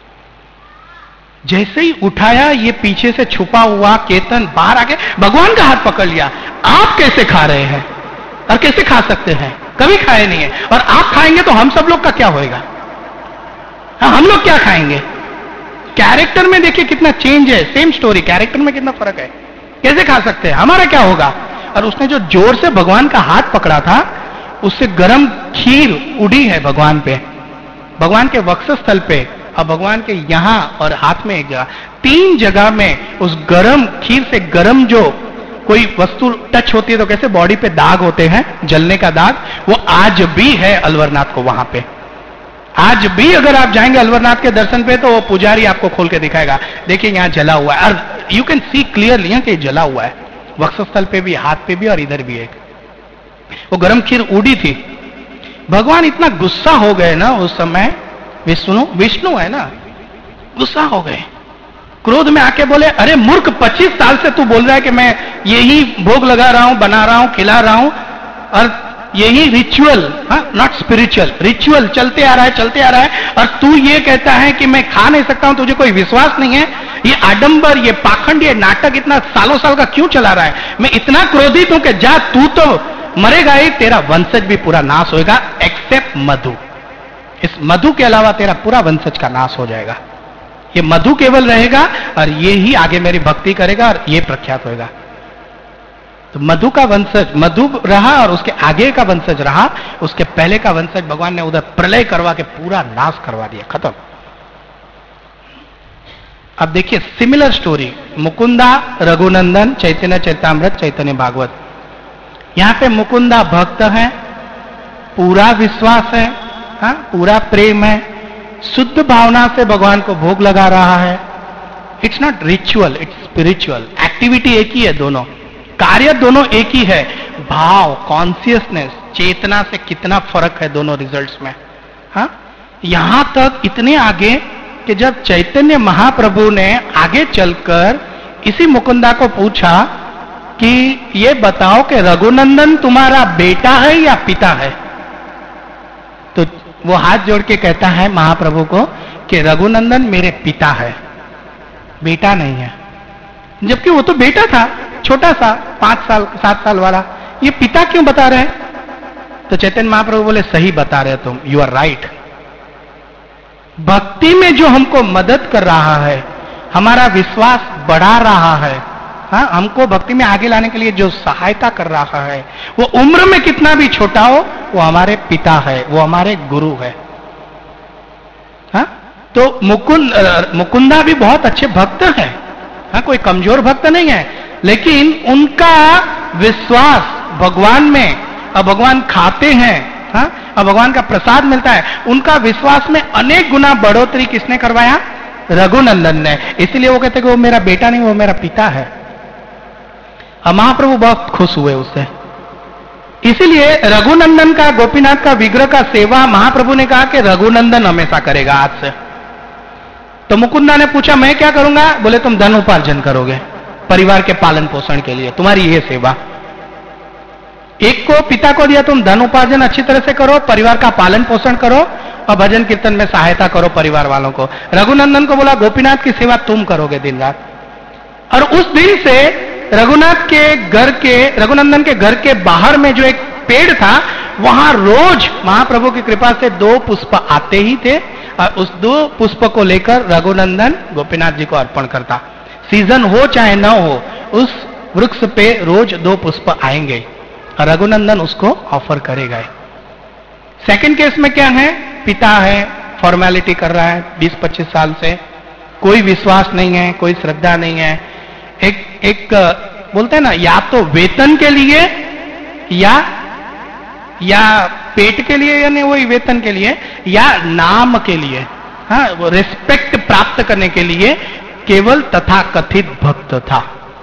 जैसे ही उठाया, ये पीछे से छुपा हुआ केतन बाहर आके भगवान का हाथ पकड़ लिया। आप कैसे खा रहे हैं और कैसे खा सकते हैं? कभी खाए नहीं है, और आप खाएंगे तो हम सब लोग का क्या होएगा? हाँ, हम लोग क्या खाएंगे? कैरेक्टर में देखिए कितना चेंज है, सेम स्टोरी, कैरेक्टर में कितना फर्क है। कैसे खा सकते हैं? हमारा क्या होगा? और उसने जो जोर से भगवान का हाथ पकड़ा था, उससे गर्म खीर उड़ी है भगवान पे, भगवान के वक्षस्थल पे, और भगवान के यहां और हाथ में एक जगह, तीन जगह में उस गरम खीर से गरम जो कोई वस्तु टच होती है तो कैसे बॉडी पे दाग होते हैं, जलने का दाग, वो आज भी है अलवरनाथ को वहां पे। आज भी अगर आप जाएंगे अलवरनाथ के दर्शन पे तो वो पुजारी आपको खोल के दिखाएगा, देखिए यहां जला हुआ है, और यू कैन सी क्लियरली कि जला हुआ है, वक्षस्थल पे भी, हाथ पे भी, और इधर भी एक वो गरम खीर उड़ी थी। भगवान इतना गुस्सा हो गए ना उस समय, विष्णु विष्णु है ना, गुस्सा हो गए, क्रोध में आके बोले अरे मूर्ख, पच्चीस साल से तू बोल रहा है कि मैं यही भोग लगा रहा हूं, बना रहा हूं, खिला रहा हूं, और यही रिचुअल, नॉट स्पिरिचुअल, रिचुअल चलते आ रहा है चलते आ रहा है, और तू ये कहता है कि मैं खा नहीं सकता हूं, तुझे कोई विश्वास नहीं है? ये आडंबर, ये पाखंड, ये नाटक इतना सालों साल का क्यों चला रहा है? मैं इतना क्रोधित हूं कि जा, तू तो मरेगा ही, तेरा वंशज भी पूरा नाश होएगा, एक्सेप्ट मधु। इस मधु के अलावा तेरा पूरा वंशज का नाश हो जाएगा। ये मधु केवल रहेगा और ये ही आगे मेरी भक्ति करेगा और ये प्रख्यात होएगा। तो मधु का वंशज मधु रहा और उसके आगे का वंशज रहा, उसके पहले का वंशज भगवान ने उधर प्रलय करवा के पूरा नाश करवा दिया, खत्म। अब देखिए सिमिलर स्टोरी, मुकुंदा, रघुनंदन, चैतन्य चैतामृत, चैतन्य भागवत। यहां पे मुकुंदा भक्त है, पूरा विश्वास है, हाँ, पूरा प्रेम है, शुद्ध भावना से भगवान को भोग लगा रहा है। It's not ritual, it's spiritual. Activity एक ही है, दोनों कार्य दोनों एक ही है। भाव, कॉन्शियसनेस, चेतना से कितना फर्क है दोनों रिजल्ट्स में। हाँ, यहां तक इतने आगे कि जब चैतन्य महाप्रभु ने आगे चलकर इसी मुकुंदा को पूछा कि ये बताओ कि रघुनंदन तुम्हारा बेटा है या पिता है, तो वो हाथ जोड़ के कहता है महाप्रभु को कि रघुनंदन मेरे पिता है, बेटा नहीं है। जबकि वो तो बेटा था, छोटा सा, पांच साल सात साल वाला, ये पिता क्यों बता रहे हैं? तो चैतन्य महाप्रभु बोले सही बता रहे तुम, यू आर राइट। भक्ति में जो हमको मदद कर रहा है, हमारा विश्वास बढ़ा रहा है, हाँ, हमको भक्ति में आगे लाने के लिए जो सहायता कर रहा है, वो उम्र में कितना भी छोटा हो, वो हमारे पिता है, वो हमारे गुरु है। हाँ, तो मुकुंद मुकुंदा भी बहुत अच्छे भक्त हैं, हाँ, कोई कमजोर भक्त नहीं है, लेकिन उनका विश्वास भगवान में, अब भगवान खाते हैं, हाँ, अब भगवान का प्रसाद मिलता है, उनका विश्वास में अनेक गुना बढ़ोतरी किसने करवाया? रघुनंदन ने। इसलिए वो कहते कि वो मेरा बेटा नहीं, वो मेरा पिता है। अब महाप्रभु बहुत खुश हुए उससे। इसीलिए रघुनंदन का, गोपीनाथ का विग्रह का सेवा महाप्रभु ने कहा कि रघुनंदन हमेशा करेगा आज से। तो मुकुंदा ने पूछा मैं क्या करूंगा? बोले तुम धन उपार्जन करोगे परिवार के पालन पोषण के लिए, तुम्हारी ये सेवा। एक को पिता को दिया, तुम धन उपार्जन अच्छी तरह से करो, परिवार का पालन पोषण करो और भजन कीर्तन में सहायता करो परिवार वालों को। रघुनंदन को बोला गोपीनाथ की सेवा तुम करोगे दिन रात। और उस दिन से रघुनाथ के घर के, रघुनंदन के घर के बाहर में जो एक पेड़ था, वहां रोज महाप्रभु की कृपा से दो पुष्प आते ही थे और उस दो पुष्प को लेकर रघुनंदन गोपीनाथ जी को अर्पण करता। सीजन हो चाहे न हो, उस वृक्ष पे रोज दो पुष्प आएंगे और रघुनंदन उसको ऑफर करेगा। सेकंड केस में क्या है? पिता है, फॉर्मेलिटी कर रहा है बीस पच्चीस साल से, कोई विश्वास नहीं है, कोई श्रद्धा नहीं है। एक एक बोलते हैं ना, या तो वेतन के लिए या या पेट के लिए, यानी वही वेतन के लिए, या नाम के लिए, हाँ, वो रिस्पेक्ट प्राप्त करने के लिए केवल तथाकथित भक्त था।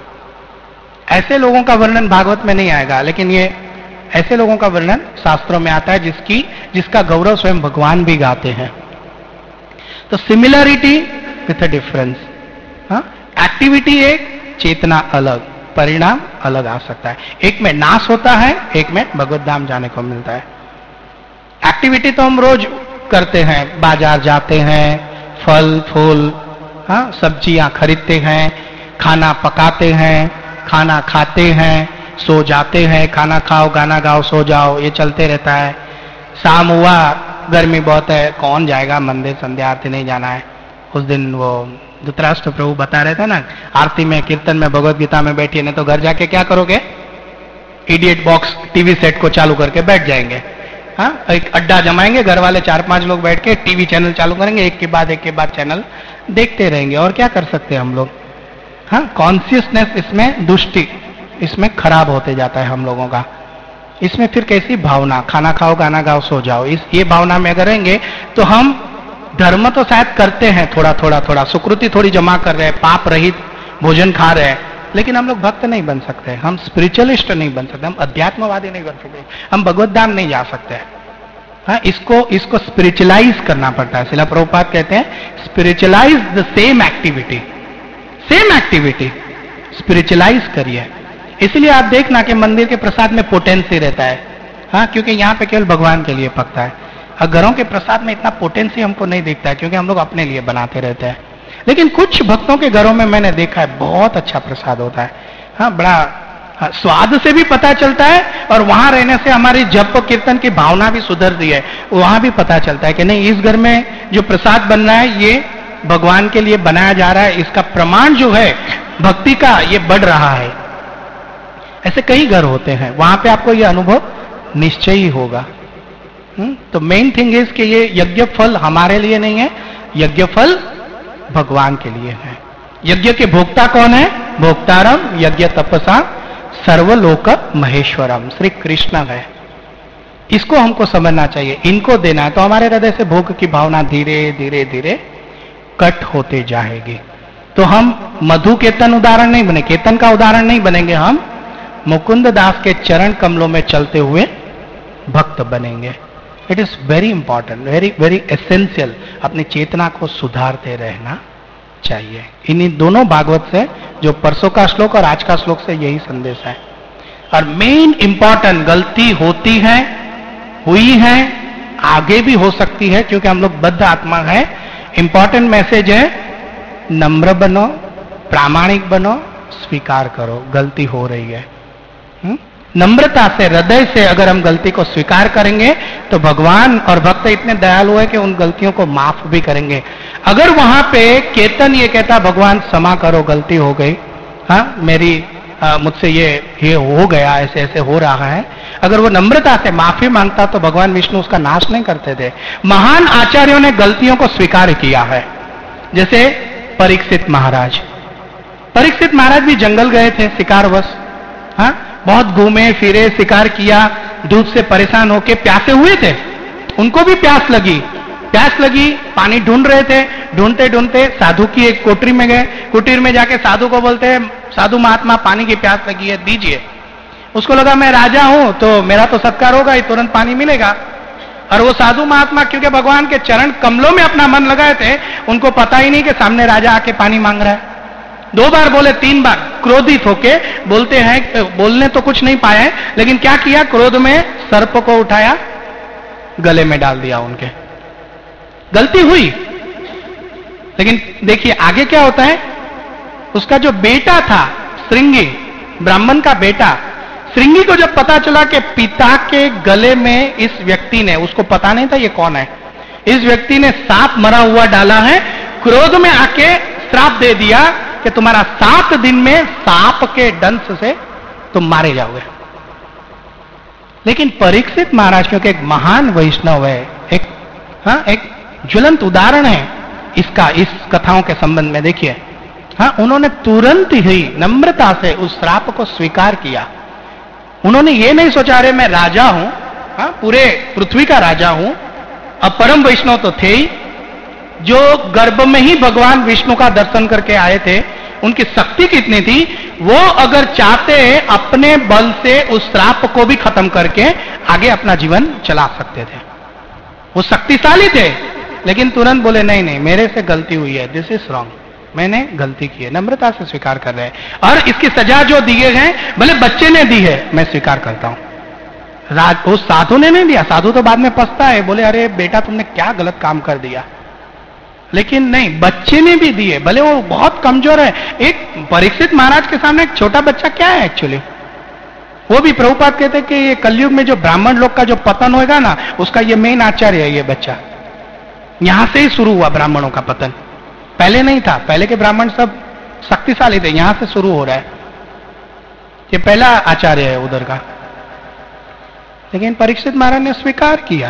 ऐसे लोगों का वर्णन भागवत में नहीं आएगा, लेकिन ये ऐसे लोगों का वर्णन शास्त्रों में आता है जिसकी जिसका गौरव स्वयं भगवान भी गाते हैं। तो सिमिलरिटी विथ अ डिफरेंस, हाँ, एक्टिविटी एक, चेतना अलग, परिणाम अलग आ सकता है। एक में नाश होता है, एक में भगवत धाम जाने को मिलता है। एक्टिविटी तो हम रोज करते हैं, बाजार जाते हैं, फल फूल, हाँ, सब्जियां खरीदते हैं, खाना पकाते हैं, खाना खाते हैं, सो जाते हैं, खाना खाओ गाना गाओ सो जाओ, ये चलते रहता है। शाम हुआ, गर्मी बहुत है, कौन जाएगा मंदिर, संध्या आरती नहीं जाना है। उस दिन वो धृतराष्ट्र प्रभु बता रहे थे ना, आरती में कीर्तन में भगवत गीता में बैठिए, नहीं तो घर जाके क्या करोगे? इडियट बॉक्स टीवी सेट को चालू करके बैठ जाएंगे, हाँ, एक अड्डा जमाएंगे, घर वाले चार पांच लोग बैठ के टीवी चैनल चालू करेंगे, एक के बाद एक के बाद चैनल देखते रहेंगे। और क्या कर सकते हैं हम लोग? हाँ, कॉन्शियसनेस इसमें, दुष्टि इसमें खराब होते जाता है हम लोगों का। इसमें फिर कैसी भावना, खाना खाओ गाना गाओ सो जाओ, इस ये भावना में अगर रहेंगे तो हम धर्म तो शायद करते हैं, थोड़ा थोड़ा थोड़ा सुकृति थोड़ी जमा कर रहे हैं, पाप रहित भोजन खा रहे हैं, लेकिन हम लोग भक्त नहीं बन सकते, हम स्पिरिचुअलिस्ट नहीं बन सकते, हम अध्यात्मवादी नहीं बन सकते, हम भगवत धाम नहीं जा सकते। हाँ, इसको इसको स्पिरिचुअलाइज करना पड़ता है। श्रील प्रभुपाद कहते हैं spiritualize the same activity, same activity spiritualize करिए। इसलिए आप देखना कि मंदिर के प्रसाद में पोटेंसी रहता है, हाँ, क्योंकि यहाँ पे केवल भगवान के लिए पकता है। और घरों के प्रसाद में इतना पोटेंसी हमको नहीं दिखता है, क्योंकि हम लोग अपने लिए बनाते रहते हैं। लेकिन कुछ भक्तों के घरों में मैंने देखा है बहुत अच्छा प्रसाद होता है, हाँ, बड़ा हाँ, स्वाद से भी पता चलता है, और वहां रहने से हमारी जप कीर्तन की भावना भी सुधरती है। वहां भी पता चलता है कि नहीं, इस घर में जो प्रसाद बन रहा है ये भगवान के लिए बनाया जा रहा है, इसका प्रमाण जो है भक्ति का ये बढ़ रहा है। ऐसे कई घर होते हैं, वहां पे आपको ये अनुभव निश्चय ही होगा। हुँ? तो मेन थिंग इज कि ये यज्ञ फल हमारे लिए नहीं है, यज्ञ फल भगवान के लिए है। यज्ञ के भोक्ता कौन है? भोक्तारम यज्ञ तपसा सर्वलोक महेश्वरम, श्री कृष्ण है। इसको हमको समझना चाहिए, इनको देना है, तो हमारे हृदय से भोग की भावना धीरे धीरे धीरे कट होते जाएगी। तो हम मधु कीर्तन उदाहरण नहीं बने, कीर्तन का उदाहरण नहीं बनेंगे, हम मुकुंद दास के चरण कमलों में चलते हुए भक्त बनेंगे। It is very important, very very essential, अपनी चेतना को सुधारते रहना चाहिए। इन्हीं दोनों भागवत से, जो परसों का श्लोक और आज का श्लोक से, यही संदेश है। और मेन इंपॉर्टेंट, गलती होती है, हुई है, आगे भी हो सकती है, क्योंकि हम लोग बद्ध आत्मा है। इंपॉर्टेंट मैसेज है, नम्र बनो, प्रामाणिक बनो, स्वीकार करो गलती हो रही है। हुँ? नम्रता से, हृदय से अगर हम गलती को स्वीकार करेंगे तो भगवान और भक्त इतने दयालु है कि उन गलतियों को माफ भी करेंगे। अगर वहां पे कीर्तन ये कहता भगवान क्षमा करो गलती हो गई, हाँ, मेरी आ, मुझसे ये ये हो गया, ऐसे ऐसे हो रहा है, अगर वो नम्रता से माफी मांगता तो भगवान विष्णु उसका नाश नहीं करते थे। महान आचार्यों ने गलतियों को स्वीकार किया है, जैसे परीक्षित महाराज। परीक्षित महाराज भी जंगल गए थे शिकारवश, हाँ, बहुत घूमे फिरे, शिकार किया, दूध से परेशान होके प्यासे हुए थे, उनको भी प्यास लगी, प्यास लगी, पानी ढूंढ रहे थे, ढूंढते ढूंढते साधु की एक कोठरी में गए, कुटीर में जाके साधु को बोलते हैं, साधु महात्मा पानी की प्यास लगी है, दीजिए। उसको लगा मैं राजा हूं तो मेरा तो सत्कार होगा ही, तुरंत पानी मिलेगा। और वो साधु महात्मा क्योंकि भगवान के चरण कमलों में अपना मन लगाए थे, उनको पता ही नहीं कि सामने राजा आके पानी मांग रहा है। दो बार बोले, तीन बार क्रोधित होके बोलते हैं, बोलने तो कुछ नहीं पाए, लेकिन क्या किया, क्रोध में सर्प को उठाया, गले में डाल दिया उनके। गलती हुई, लेकिन देखिए आगे क्या होता है। उसका जो बेटा था श्रृंगी, ब्राह्मण का बेटा, श्रृंगी को जब पता चला कि पिता के गले में इस व्यक्ति ने, उसको पता नहीं था ये कौन है, इस व्यक्ति ने सांप मरा हुआ डाला है, क्रोध में आके श्राप दे दिया कि तुम्हारा सात दिन में सांप के डंस से तुम मारे जाओगे। लेकिन परीक्षित महाराज क्योंकि एक महान वैष्णव है, एक हाँ एक ज्वलंत उदाहरण है इसका, इस कथाओं के संबंध में देखिए, हाँ, उन्होंने तुरंत ही नम्रता से उस श्राप को स्वीकार किया। उन्होंने ये नहीं सोचा अरे मैं राजा हूं, हाँ, पूरे पृथ्वी का राजा हूं, अब परम वैष्णव तो थे ही, जो गर्भ में ही भगवान विष्णु का दर्शन करके आए थे, उनकी शक्ति कितनी थी, वो अगर चाहते अपने बल से उस श्राप को भी खत्म करके आगे अपना जीवन चला सकते थे। वो शक्तिशाली थे, लेकिन तुरंत बोले नहीं नहीं मेरे से गलती हुई है, दिस इज रॉन्ग, मैंने गलती की है, नम्रता से स्वीकार कर रहे हैं। और इसकी सजा जो दिए गए, भले बच्चे ने दी है, मैं स्वीकार करता हूं। राज उस साधु ने नहीं दिया, साधु तो बाद में पछता है, बोले अरे बेटा तुमने क्या गलत काम कर दिया, लेकिन नहीं, बच्चे ने भी दिए, भले वो बहुत कमजोर है। एक परीक्षित महाराज के सामने एक छोटा बच्चा क्या है एक्चुअली, वो भी प्रभुपाद कहते कि ये कलयुग में जो ब्राह्मण लोग का जो पतन होगा ना, उसका ये मेन आचार्य है ये बच्चा। यहां से ही शुरू हुआ ब्राह्मणों का पतन, पहले नहीं था, पहले के ब्राह्मण सब शक्तिशाली थे, यहां से शुरू हो रहा है, ये पहला आचार्य है उधर का। लेकिन परीक्षित महाराज ने स्वीकार किया।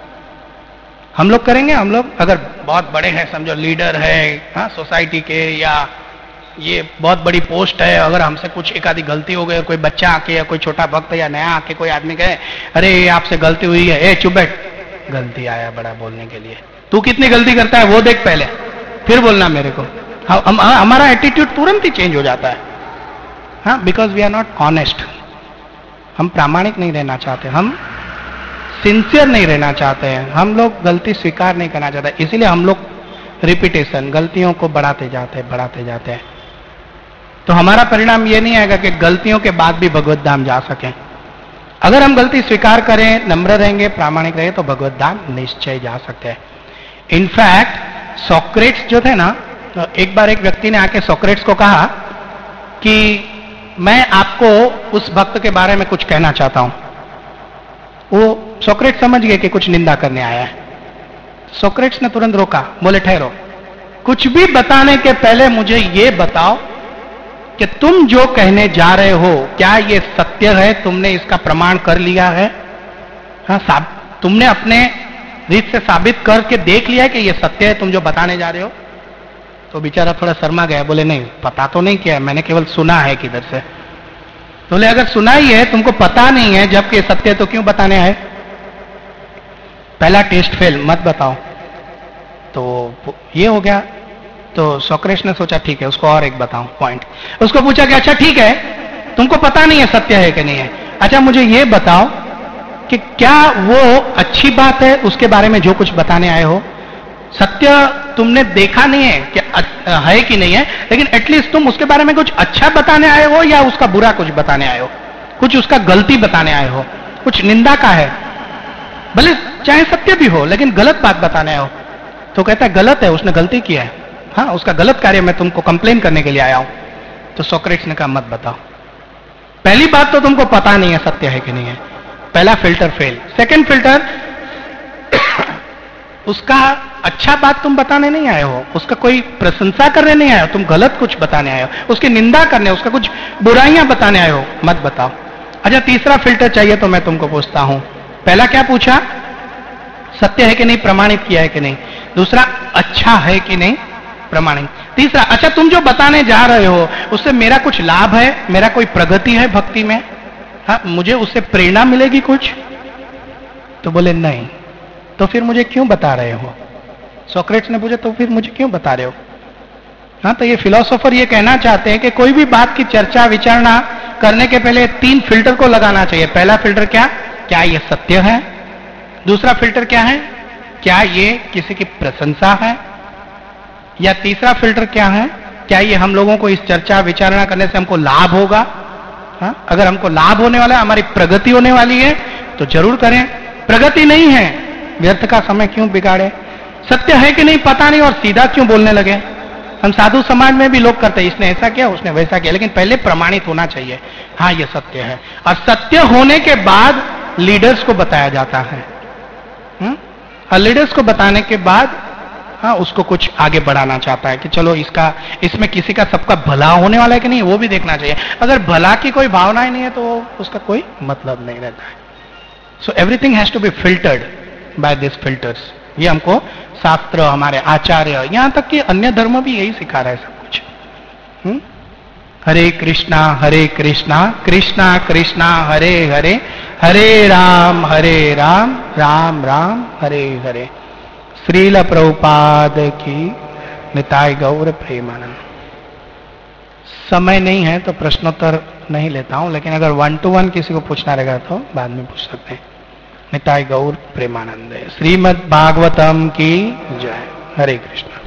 हम लोग करेंगे, हम लोग अगर बहुत बड़े हैं, समझो लीडर है, हाँ, सोसाइटी के, या ये बहुत बड़ी पोस्ट है, अगर हमसे कुछ एक आधी गलती हो गई, कोई बच्चा आके या कोई छोटा भक्त या नया आके कोई आदमी कहे अरे आपसे गलती हुई है, ए चुप बैठ, गलती आया बड़ा बोलने के लिए, तू कितनी गलती करता है वो देख पहले, फिर बोलना मेरे को। हम, हम, हमारा एटीट्यूड तुरंत ही चेंज हो जाता है, हाँ, because we are not honest. हम प्रामाणिक नहीं रहना चाहते, हम सिंसियर नहीं रहना चाहते हैं, हम लोग गलती स्वीकार नहीं करना चाहते, इसीलिए हम लोग रिपीटेशन, गलतियों को बढ़ाते जाते हैं बढ़ाते जाते हैं। तो हमारा परिणाम ये नहीं आएगा कि गलतियों के बाद भी भगवत धाम जा सकें। अगर हम गलती स्वीकार करें, नम्र रहेंगे, प्रामाणिक रहेंगे, तो भगवत धाम निश्चय जा सकते हैं। इनफैक्ट सोक्रेट्स जो थे ना, तो एक बार एक व्यक्ति ने आके सोक्रेट्स को कहा कि मैं आपको उस भक्त के बारे में कुछ कहना चाहता हूं। वो सोक्रेट्स समझ गए कि कुछ निंदा करने आया है। सोक्रेट्स ने तुरंत रोका, बोले ठहरो, कुछ भी बताने के पहले मुझे ये बताओ कि तुम जो कहने जा रहे हो क्या ये सत्य है, तुमने इसका प्रमाण कर लिया है, हाँ, साब, तुमने अपने रीत से साबित करके देख लिया है कि ये सत्य है तुम जो बताने जा रहे हो। तो बेचारा थोड़ा शर्मा गया, बोले नहीं, पता तो नहीं किया, मैंने केवल सुना है किधर से। बोले अगर सुना ही है, तुमको पता नहीं है, जबकि ये सत्य है तो क्यों बताने आए? पहला टेस्ट फेल, मत बताओ। तो ये हो गया। तो सोक्रेट्स ने सोचा ठीक है, उसको और एक बताऊं पॉइंट। उसको पूछा कि अच्छा ठीक है, तुमको पता नहीं है सत्य है कि नहीं है, अच्छा मुझे ये बताओ कि क्या वो अच्छी बात है उसके बारे में जो कुछ बताने आए हो? सत्य तुमने देखा नहीं है कि है कि नहीं है, लेकिन एटलीस्ट तुम उसके बारे में कुछ अच्छा बताने आए हो या उसका बुरा कुछ बताने आए हो, कुछ उसका गलती बताने आए हो, कुछ निंदा का है, भले चाहे सत्य भी हो लेकिन गलत बात बताने आए हो। तो कहता है गलत है, उसने गलती किया है, हाँ, उसका गलत कार्य मैं तुमको कंप्लेन करने के लिए आया हूं। तो सोक्रेट्स ने कहा मत बताओ, पहली बात तो तुमको पता नहीं है सत्य है कि नहीं है, पहला फिल्टर फेल। सेकंड फिल्टर, उसका अच्छा बात तुम बताने नहीं आए हो, उसका कोई प्रशंसा करने नहीं आए हो, तुम गलत कुछ बताने आए हो, उसकी निंदा करने, उसका कुछ बुराइयां बताने आए हो, मत बताओ। अच्छा, तीसरा फिल्टर चाहिए तो मैं तुमको पूछता हूं, पहला क्या पूछा? सत्य है कि नहीं, प्रमाणित किया है कि नहीं। दूसरा, अच्छा है कि नहीं, प्रमाणित। तीसरा, अच्छा तुम जो बताने जा रहे हो उससे मेरा कुछ लाभ है, मेरा कोई प्रगति है भक्ति में, हाँ मुझे उससे प्रेरणा मिलेगी कुछ? तो बोले नहीं। तो फिर मुझे क्यों बता रहे हो? सोक्रेट्स ने पूछा, तो फिर मुझे क्यों बता रहे हो? हाँ, तो ये फिलोसोफर ये कहना चाहते हैं कि कोई भी बात की चर्चा विचारणा करने के पहले तीन फिल्टर को लगाना चाहिए। पहला फिल्टर क्या? क्या ये सत्य है? दूसरा फिल्टर क्या है? क्या ये किसी की प्रशंसा है? या तीसरा फिल्टर क्या है? क्या ये हम लोगों को इस चर्चा विचारणा करने से हमको लाभ होगा? हाँ, अगर हमको लाभ होने वाला है, हमारी प्रगति होने वाली है तो जरूर करें। प्रगति नहीं है, व्यर्थ का समय क्यों बिगाड़े? सत्य है कि नहीं पता नहीं और सीधा क्यों बोलने लगे? हम साधु समाज में भी लोग करते हैं, इसने ऐसा किया उसने वैसा किया, लेकिन पहले प्रमाणित होना चाहिए, हाँ ये सत्य है। और सत्य होने के बाद लीडर्स को बताया जाता है। हुँ? और लीडर्स को बताने के बाद हाँ उसको कुछ आगे बढ़ाना चाहता है कि चलो इसका इसमें किसी का सबका भला होने वाला है कि नहीं, वो भी देखना चाहिए। अगर भला की कोई भावना ही नहीं है तो उसका कोई मतलब नहीं रहता है। So everything has to be filtered by this filters. ये हमको शास्त्र, हमारे आचार्य, यहां तक कि अन्य धर्म भी यही सिखा रहा है सब कुछ। हुँ? हरे कृष्णा हरे कृष्णा कृष्णा कृष्णा हरे हरे, हरे राम हरे राम राम राम हरे हरे। श्रील प्रभुपाद की निताय गौर प्रेमानंद। समय नहीं है तो प्रश्नोत्तर नहीं लेता हूं, लेकिन अगर वन टू वन किसी को पूछना रहेगा तो बाद में पूछ सकते हैं। निताय गौर प्रेमानंद। श्रीमद् भागवतम की जय। हरे कृष्ण।